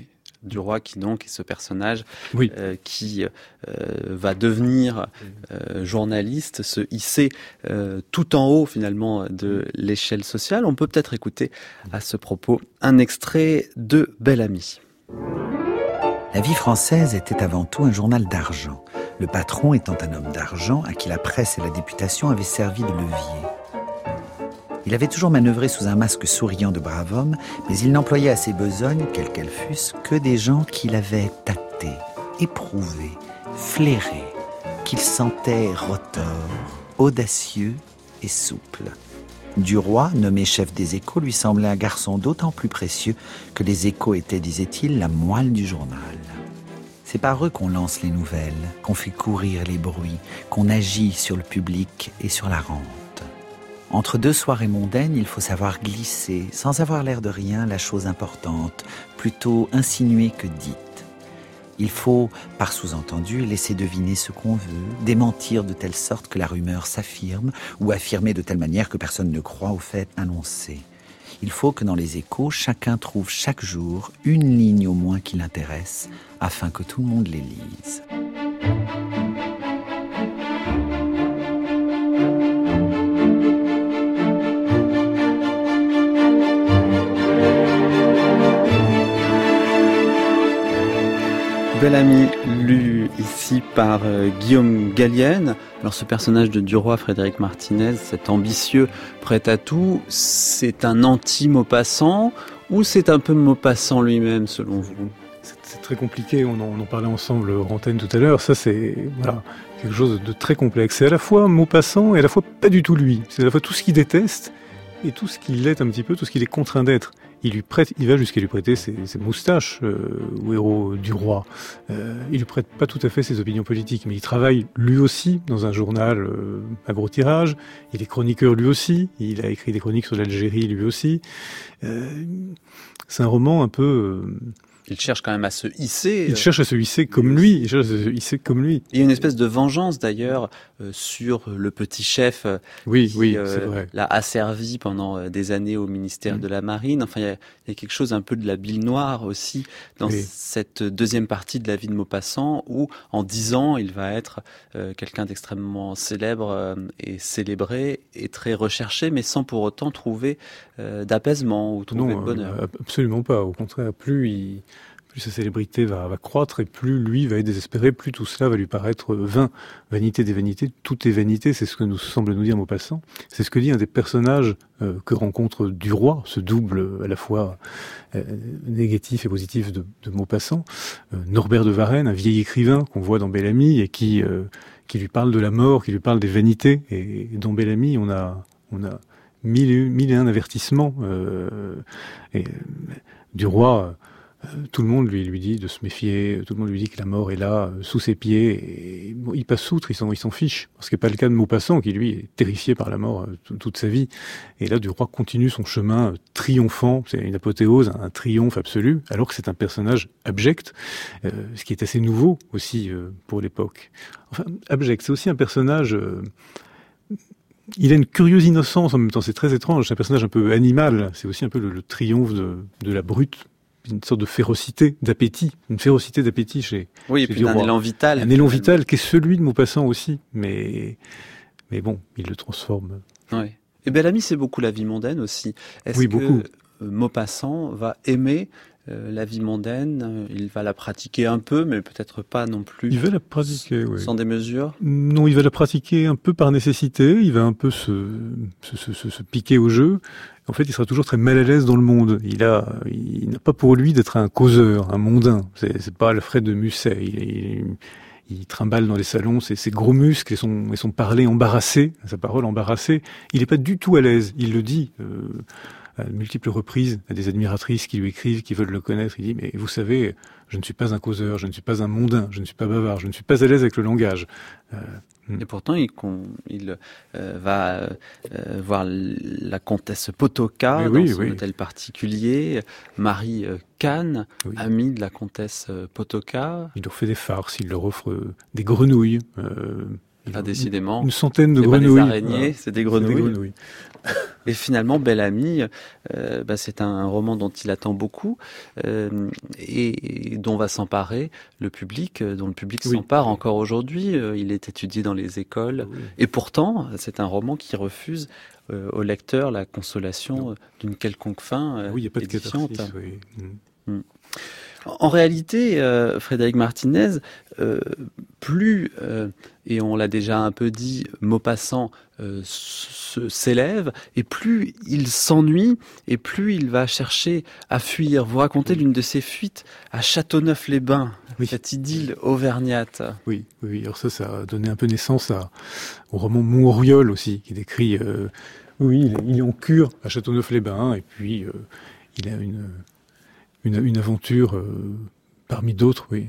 Speaker 2: du roi qui donc est ce personnage
Speaker 4: oui.
Speaker 2: euh, qui euh, va devenir euh, journaliste, se hisser euh, tout en haut finalement de l'échelle sociale. On peut peut-être écouter à ce propos un extrait de Bel Ami.
Speaker 9: La Vie française était avant tout un journal d'argent, le patron étant un homme d'argent à qui la presse et la députation avaient servi de levier. Il avait toujours manœuvré sous un masque souriant de brave homme, mais il n'employait à ses besognes, quelles qu'elles fussent, que des gens qu'il avait tâtés, éprouvés, flairés, qu'il sentait retors, audacieux et souples. Duroy, nommé chef des Échos, lui semblait un garçon d'autant plus précieux que les Échos étaient, disait-il, la moelle du journal. C'est par eux qu'on lance les nouvelles, qu'on fait courir les bruits, qu'on agit sur le public et sur la rente. Entre deux soirées mondaines, il faut savoir glisser, sans avoir l'air de rien, la chose importante, plutôt insinuée que dite. Il faut, par sous-entendu, laisser deviner ce qu'on veut, démentir de telle sorte que la rumeur s'affirme, ou affirmer de telle manière que personne ne croit au fait annoncé. Il faut que dans les Échos, chacun trouve chaque jour une ligne au moins qui l'intéresse, afin que tout le monde les lise.
Speaker 2: Bel Ami, lu ici par euh, Guillaume Gallienne. Alors ce personnage de Duroy, Frédéric Martinez, cet ambitieux prêt à tout, c'est un anti-Maupassant ou c'est un peu Maupassant lui-même selon vous ?
Speaker 4: C'est, c'est très compliqué, on en, on en parlait ensemble hors antenne tout à l'heure, ça c'est voilà, quelque chose de très complexe. C'est à la fois Maupassant et à la fois pas du tout lui. C'est à la fois tout ce qu'il déteste et tout ce qu'il est un petit peu, tout ce qu'il est contraint d'être. Il lui prête, il va jusqu'à lui prêter ses, ses moustaches euh, au héros du roi. Euh, il lui prête pas tout à fait ses opinions politiques, mais il travaille lui aussi dans un journal euh, à gros tirage. Il est chroniqueur lui aussi. Il a écrit des chroniques sur l'Algérie lui aussi. Euh, c'est un roman un peu. Euh,
Speaker 2: Il cherche quand même à se hisser.
Speaker 4: Il cherche à se hisser comme lui. Il cherche à se hisser comme lui.
Speaker 2: Il y a une espèce de vengeance d'ailleurs euh, sur le petit chef euh,
Speaker 4: oui,
Speaker 2: qui
Speaker 4: oui,
Speaker 2: euh,
Speaker 4: c'est vrai.
Speaker 2: l'a asservi pendant euh, des années au ministère mmh. de la Marine. Enfin, il y, a, il y a quelque chose un peu de la bile noire aussi dans oui. cette deuxième partie de la vie de Maupassant où, en dix ans, il va être euh, quelqu'un d'extrêmement célèbre euh, et célébré et très recherché, mais sans pour autant trouver euh, d'apaisement ou trouver
Speaker 4: non,
Speaker 2: de bonheur.
Speaker 4: Euh, absolument pas. Au contraire, plus il... plus sa célébrité va, va croître et plus lui va être désespéré, plus tout cela va lui paraître vain. Vanité des vanités, tout est vanité, c'est ce que nous semble nous dire Maupassant. C'est ce que dit un des personnages euh, que rencontre Duroy, ce double à la fois euh, négatif et positif de, de Maupassant. Euh, Norbert de Varenne, un vieil écrivain qu'on voit dans Bel Ami et qui, euh, qui lui parle de la mort, qui lui parle des vanités. Et, et dans Bel Ami, on a, on a mille et, mille et un avertissements. Euh, et, Duroy... Tout le monde lui, lui dit de se méfier, tout le monde lui dit que la mort est là, sous ses pieds, et bon, il passe outre, il s'en, il s'en fiche. Ce qui n'est pas le cas de Maupassant, qui lui est terrifié par la mort t- toute sa vie. Et là, Duroy continue son chemin triomphant, c'est une apothéose, un triomphe absolu, alors que c'est un personnage abject, euh, ce qui est assez nouveau aussi euh, pour l'époque. Enfin, abject, c'est aussi un personnage... Euh, il a une curieuse innocence en même temps, c'est très étrange, c'est un personnage un peu animal, c'est aussi un peu le, le triomphe de, de la brute. Une sorte de férocité, d'appétit, une férocité d'appétit chez.
Speaker 2: Oui, et
Speaker 4: chez
Speaker 2: puis un élan vital.
Speaker 4: Un élan vital qui est celui de Maupassant aussi, mais mais bon, il le transforme.
Speaker 2: Oui. Et Bel Ami, c'est beaucoup la vie mondaine aussi. Est-ce
Speaker 4: oui,
Speaker 2: que
Speaker 4: beaucoup.
Speaker 2: Maupassant va aimer euh, la vie mondaine? Il va la pratiquer un peu, mais peut-être pas non plus.
Speaker 4: Il va la pratiquer, oui.
Speaker 2: Sans des mesures?
Speaker 4: Non, il va la pratiquer un peu par nécessité. Il va un peu se se, se, se, se piquer au jeu. En fait, il sera toujours très mal à l'aise dans le monde. Il a, il n'a pas pour lui d'être un causeur, un mondain. C'est, c'est pas Alfred de Musset. Il, il, il trimballe dans les salons ses, ses gros muscles et son, et son parler embarrassé, sa parole embarrassée. Il n'est pas du tout à l'aise. Il le dit euh, à de multiples reprises à des admiratrices qui lui écrivent, qui veulent le connaître. Il dit, mais vous savez, je ne suis pas un causeur, je ne suis pas un mondain, je ne suis pas bavard, je ne suis pas à l'aise avec le langage. Euh,
Speaker 2: Et pourtant, il, il euh, va euh, voir la comtesse Potocka
Speaker 4: mais
Speaker 2: dans
Speaker 4: oui,
Speaker 2: son
Speaker 4: oui.
Speaker 2: hôtel particulier, Marie euh, Kahn,
Speaker 4: oui.
Speaker 2: amie de la comtesse euh, Potocka.
Speaker 4: Il leur fait des farces, il leur offre euh, des grenouilles. Euh,
Speaker 2: ah, décidément.
Speaker 4: Une centaine de
Speaker 2: c'est
Speaker 4: grenouilles.
Speaker 2: Pas des araignées,
Speaker 4: voilà.
Speaker 2: c'est des grenouilles.
Speaker 4: C'est des grenouilles.
Speaker 2: Et finalement, Bel Ami, euh, bah, c'est un roman dont il attend beaucoup euh, et, et dont va s'emparer le public, dont le public oui. s'empare encore aujourd'hui. Euh, il est étudié dans les écoles. Oui. Et pourtant, c'est un roman qui refuse euh, au lecteur la consolation non. d'une quelconque fin euh,
Speaker 4: oui, il n'y a pas de
Speaker 2: édifiante.
Speaker 4: catharsis, oui.
Speaker 2: Mm. En réalité, euh, Frédéric Martinez, euh, plus, euh, et on l'a déjà un peu dit, Maupassant euh, se, s'élève, et plus il s'ennuie, et plus il va chercher à fuir. Vous racontez l'une de ses fuites à Châteauneuf-les-Bains, oui. cette idylle auvergnate.
Speaker 4: Oui, oui, alors ça, ça a donné un peu naissance à, au roman Monturiol aussi, qui décrit, euh, oui, il est, il est en cure à Châteauneuf-les-Bains, et puis euh, il a une... Une, une aventure euh, parmi d'autres, oui.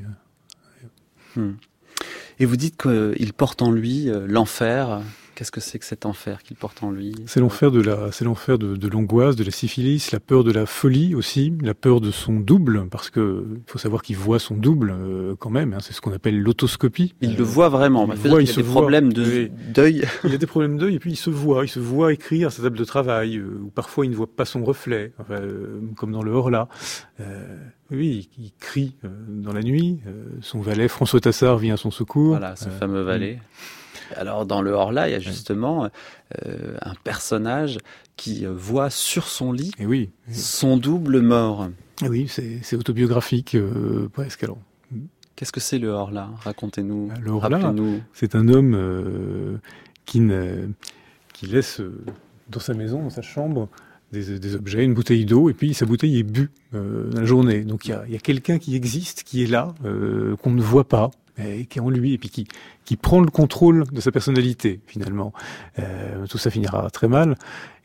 Speaker 2: Hmm. Et vous dites qu'il porte en lui euh, l'enfer. Qu'est-ce que c'est que cet enfer qu'il porte en lui ?
Speaker 4: C'est l'enfer de la, c'est l'enfer de, de l'angoisse, de la syphilis, la peur de la folie aussi, la peur de son double, parce que il faut savoir qu'il voit son double euh, quand même. Hein, c'est ce qu'on appelle l'autoscopie.
Speaker 2: Il euh, le voit vraiment. Il, voit, il, il a des problèmes de,
Speaker 4: oui.
Speaker 2: d'œil.
Speaker 4: Il a des problèmes d'œil et puis il se voit, il se voit écrire à sa table de travail, euh, ou parfois il ne voit pas son reflet, enfin, euh, comme dans le Horla. Euh, Oui, il crie euh, dans la nuit. Euh, son valet, François Tassard, vient à son secours.
Speaker 2: Voilà, ce euh, fameux valet. Alors, dans le Horla, il y a justement euh, un personnage qui voit sur son lit
Speaker 4: et oui,
Speaker 2: son double mort.
Speaker 4: Et oui, c'est, c'est autobiographique euh, presque. Alors,
Speaker 2: qu'est-ce que c'est le Horla ? Racontez-nous.
Speaker 4: Le Horla, c'est un homme euh, qui, ne, qui laisse euh, dans sa maison, dans sa chambre, Des, des objets, une bouteille d'eau, et puis sa bouteille est bue euh, dans la journée. Donc il y a, y a quelqu'un qui existe, qui est là, euh, qu'on ne voit pas, et qui est en lui, et puis qui, qui prend le contrôle de sa personnalité, finalement. Euh, tout ça finira très mal,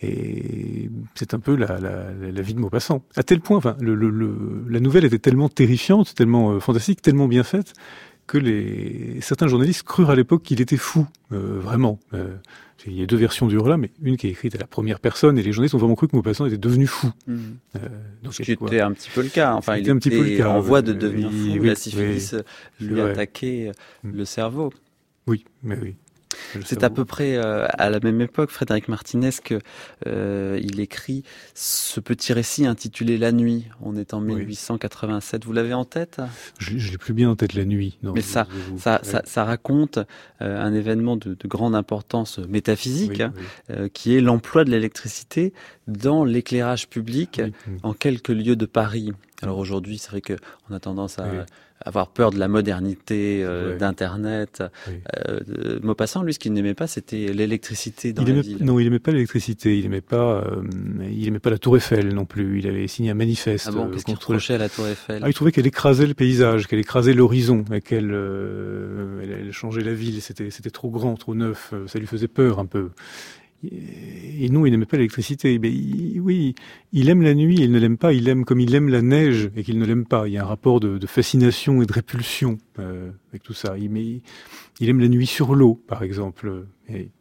Speaker 4: et c'est un peu la, la, la vie de Maupassant. À tel point, enfin, le, le, le, la nouvelle était tellement terrifiante, tellement euh, fantastique, tellement bien faite, que les, certains journalistes crurent à l'époque qu'il était fou, euh, vraiment. Euh, il y a deux versions du Horla, mais une qui est écrite à la première personne, et les journalistes ont vraiment cru que Maupassant était devenu fou. Mmh.
Speaker 2: Euh, donc Ce qui quoi. était un petit peu le cas. Enfin, il était,
Speaker 4: un petit peu le cas,
Speaker 2: en voie de
Speaker 4: euh,
Speaker 2: devenir fou. Oui, la syphilis oui, lui attaquait mmh. le cerveau.
Speaker 4: Oui, mais oui.
Speaker 2: C'est à peu près euh, à la même époque, Frédéric Martinez, que euh, il écrit ce petit récit intitulé La Nuit. On est en mille huit cent quatre-vingt-sept. Vous l'avez en tête ?
Speaker 4: Je, je l'ai plus bien en tête, La Nuit. Non,
Speaker 2: Mais ça, je, je, ça, ouais. ça, ça raconte euh, un événement de, de grande importance métaphysique, oui, hein, oui. Euh, qui est l'emploi de l'électricité dans l'éclairage public oui, oui. en quelques lieux de Paris. Alors aujourd'hui, c'est vrai qu'on a tendance à oui. avoir peur de la modernité, euh, ouais. d'Internet. Oui. Euh, Maupassant, lui, ce qu'il n'aimait pas, c'était l'électricité dans
Speaker 4: il
Speaker 2: la
Speaker 4: aimait,
Speaker 2: ville.
Speaker 4: Non, il n'aimait pas l'électricité. Il n'aimait pas, euh, il n'aimait pas la Tour Eiffel non plus. Il avait signé un manifeste.
Speaker 2: Ah bon, qu'est-ce qu'il reprochait à la Tour Eiffel ?
Speaker 4: Ah, il trouvait qu'elle écrasait le paysage, qu'elle écrasait l'horizon, et qu'elle euh, elle, elle changeait la ville. C'était, c'était trop grand, trop neuf. Ça lui faisait peur un peu. Et non, il n'aimait pas l'électricité. Mais il, oui, il aime la nuit, il ne l'aime pas. Il aime comme il aime la neige et qu'il ne l'aime pas. Il y a un rapport de, de fascination et de répulsion euh, avec tout ça. Il, mais, il aime la nuit sur l'eau, par exemple. Et...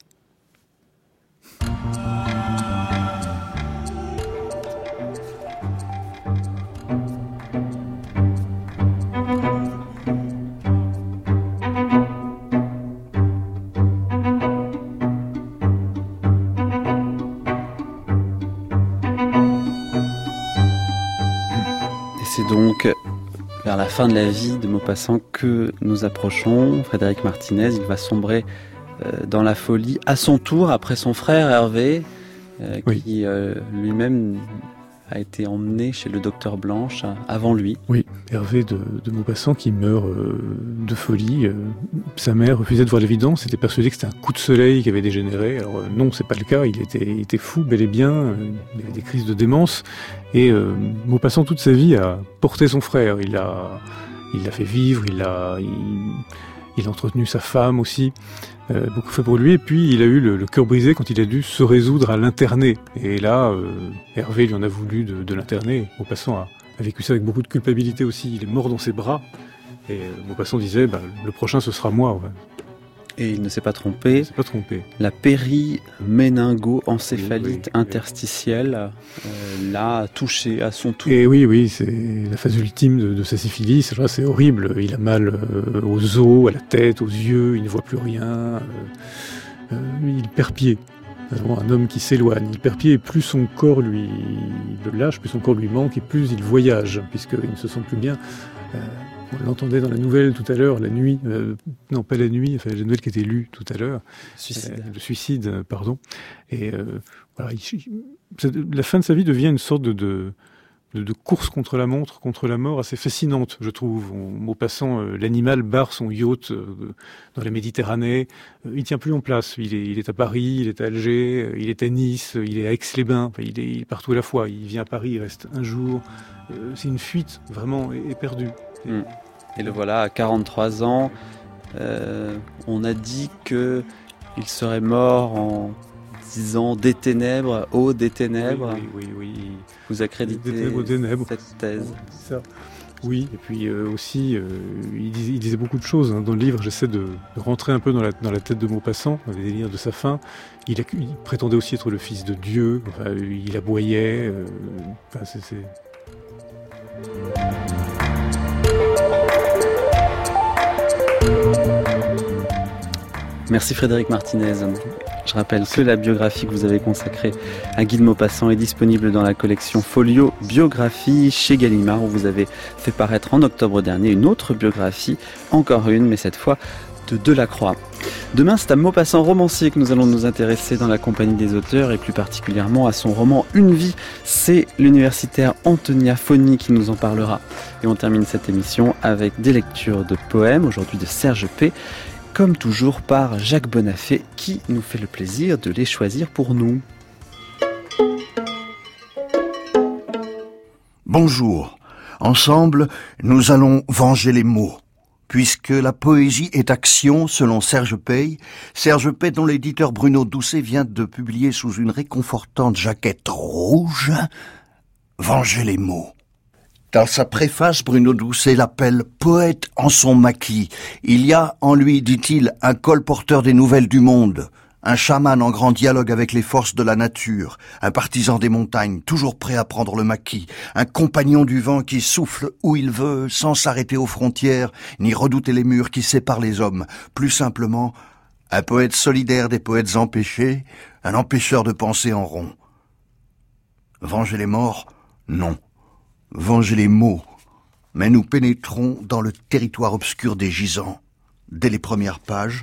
Speaker 2: C'est donc vers la fin de la vie de Maupassant que nous approchons. Frédéric Martinez, il va sombrer euh, dans la folie à son tour après son frère Hervé, euh, oui. qui euh, lui-même a été emmené chez le docteur Blanche avant lui.
Speaker 4: Oui, Hervé de, de Maupassant qui meurt euh, de folie. Euh, sa mère refusait de voir l'évidence, était persuadée que c'était un coup de soleil qui avait dégénéré. Alors euh, non, c'est pas le cas, il était, il était fou, bel et bien, euh, il avait des crises de démence. Et euh, Maupassant, toute sa vie, a porté son frère. Il l'a, il l'a fait vivre, il a, il, il a entretenu sa femme aussi. Euh, beaucoup fait pour lui, et puis il a eu le, le cœur brisé quand il a dû se résoudre à l'interner. Et là, euh, Hervé lui en a voulu de, de l'interner. Maupassant a, a vécu ça avec beaucoup de culpabilité aussi. Il est mort dans ses bras, et euh, Maupassant disait bah, « le prochain ce sera moi ouais. ».
Speaker 2: Et il ne s'est pas trompé.
Speaker 4: Il ne s'est pas trompé.
Speaker 2: La péri-méningo-encéphalite oui, oui, interstitielle euh, l'a touché à son tour.
Speaker 4: Et oui, oui, c'est la phase ultime de, de sa syphilis. Là, c'est horrible. Il a mal euh, aux os, à la tête, aux yeux. Il ne voit plus rien. Euh, euh, il perd pied. vraiment un homme qui s'éloigne. Il perd pied et plus son corps lui le lâche, plus son corps lui manque et plus il voyage, puisqu'il ne se sent plus bien. Euh, on l'entendait dans la nouvelle tout à l'heure, la nuit, euh, non pas la nuit, enfin la nouvelle qui était lue tout à l'heure.
Speaker 2: Suicide.
Speaker 4: Euh, le suicide, pardon. Et euh, voilà, il, la fin de sa vie devient une sorte de... de De, de course contre la montre, contre la mort, assez fascinante, je trouve. En Maupassant, euh, l'animal barre son yacht euh, dans la Méditerranée. Euh, il tient plus en place. Il est, il est à Paris, il est à Alger, euh, il est à Nice, euh, il est à Aix-les-Bains. Enfin, il, est, il est partout à la fois. Il vient à Paris, il reste un jour. Euh, c'est une fuite, vraiment, éperdue. Et,
Speaker 2: mmh. et le voilà, à quarante-trois ans. Euh, on a dit que il serait mort en disant des ténèbres, ô des ténèbres.
Speaker 4: Oui, oui, oui. oui.
Speaker 2: Vous accréditez
Speaker 4: des ténèbres, ténèbres.
Speaker 2: cette thèse.
Speaker 4: C'est ça. Oui, et puis euh, aussi, euh, il, disait, il disait beaucoup de choses. Hein. Dans le livre, j'essaie de, de rentrer un peu dans la, dans la tête de Maupassant, dans les délires de sa fin. Il, a, il prétendait aussi être le fils de Dieu. Enfin, il aboyait. Euh, enfin, c'est... c'est...
Speaker 2: Merci Frédéric Martinez. Je rappelle que la biographie que vous avez consacrée à Guy de Maupassant est disponible dans la collection Folio Biographie chez Gallimard, où vous avez fait paraître en octobre dernier une autre biographie, encore une, mais cette fois de Delacroix. Demain, c'est à Maupassant romancier que nous allons nous intéresser dans la compagnie des auteurs, et plus particulièrement à son roman Une vie. C'est l'universitaire Antonia Foni qui nous en parlera. Et on termine cette émission avec des lectures de poèmes, aujourd'hui de Serge P., comme toujours par Jacques Bonafé, qui nous fait le plaisir de les choisir pour nous.
Speaker 10: Bonjour. Ensemble, nous allons venger les mots. Puisque la poésie est action, selon Serge Pey, Serge Pey dont l'éditeur Bruno Doucet vient de publier sous une réconfortante jaquette rouge, venger les mots. Dans sa préface, Bruno Doucet l'appelle « poète en son maquis ». Il y a en lui, dit-il, un colporteur des nouvelles du monde, un chaman en grand dialogue avec les forces de la nature, un partisan des montagnes, toujours prêt à prendre le maquis, un compagnon du vent qui souffle où il veut, sans s'arrêter aux frontières, ni redouter les murs qui séparent les hommes. Plus simplement, un poète solidaire des poètes empêchés, un empêcheur de penser en rond. Venger les morts? Non. Venger les mots, mais nous pénétrons dans le territoire obscur des gisants. Dès les premières pages,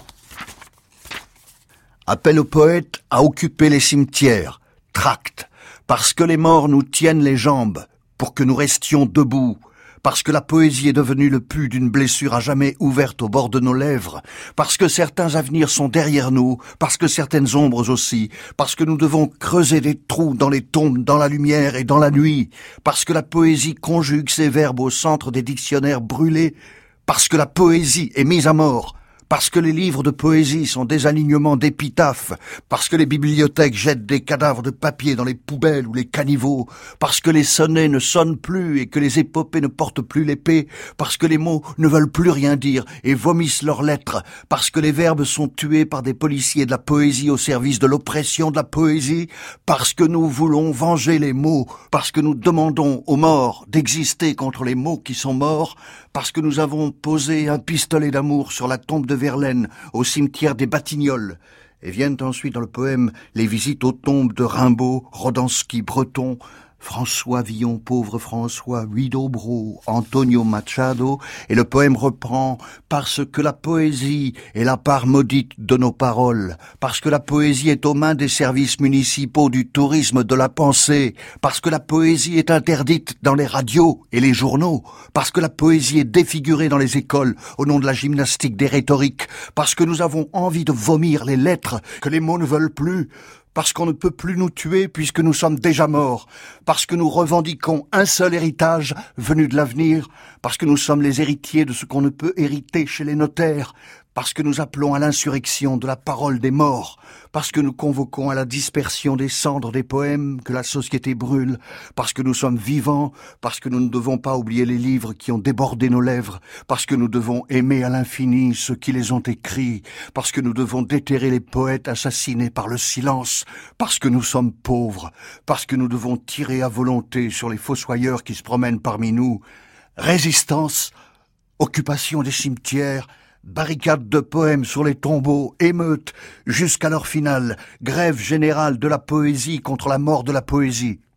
Speaker 10: appel aux poètes à occuper les cimetières, tract, parce que les morts nous tiennent les jambes, pour que nous restions debout, parce que la poésie est devenue le pu d'une blessure à jamais ouverte au bord de nos lèvres, parce que certains avenirs sont derrière nous, parce que certaines ombres aussi, parce que nous devons creuser des trous dans les tombes, dans la lumière et dans la nuit, parce que la poésie conjugue ses verbes au centre des dictionnaires brûlés, parce que la poésie est mise à mort, parce que les livres de poésie sont des alignements d'épitaphes, parce que les bibliothèques jettent des cadavres de papier dans les poubelles ou les caniveaux, parce que les sonnets ne sonnent plus et que les épopées ne portent plus l'épée, parce que les mots ne veulent plus rien dire et vomissent leurs lettres, parce que les verbes sont tués par des policiers de la poésie au service de l'oppression de la poésie, parce que nous voulons venger les mots, parce que nous demandons aux morts d'exister contre les mots qui sont morts, parce que nous avons posé un pistolet d'amour sur la tombe de Verlaine, au cimetière des Batignolles. Et viennent ensuite dans le poème les visites aux tombes de Rimbaud, Rodansky, Breton, François Villon, pauvre François, Huidobro, Antonio Machado, et le poème reprend « Parce que la poésie est la part maudite de nos paroles, parce que la poésie est aux mains des services municipaux du tourisme de la pensée, parce que la poésie est interdite dans les radios et les journaux, parce que la poésie est défigurée dans les écoles au nom de la gymnastique des rhétoriques, parce que nous avons envie de vomir les lettres que les mots ne veulent plus, parce qu'on ne peut plus nous tuer puisque nous sommes déjà morts, parce que nous revendiquons un seul héritage venu de l'avenir, parce que nous sommes les héritiers de ce qu'on ne peut hériter chez les notaires, parce que nous appelons à l'insurrection de la parole des morts, parce que nous convoquons à la dispersion des cendres des poèmes que la société brûle, parce que nous sommes vivants, parce que nous ne devons pas oublier les livres qui ont débordé nos lèvres, parce que nous devons aimer à l'infini ceux qui les ont écrits, parce que nous devons déterrer les poètes assassinés par le silence, parce que nous sommes pauvres, parce que nous devons tirer à volonté sur les fossoyeurs qui se promènent parmi nous. Résistance, occupation des cimetières, barricades de poèmes sur les tombeaux, émeutes, jusqu'à leur finale, grève générale de la poésie contre la mort de la poésie.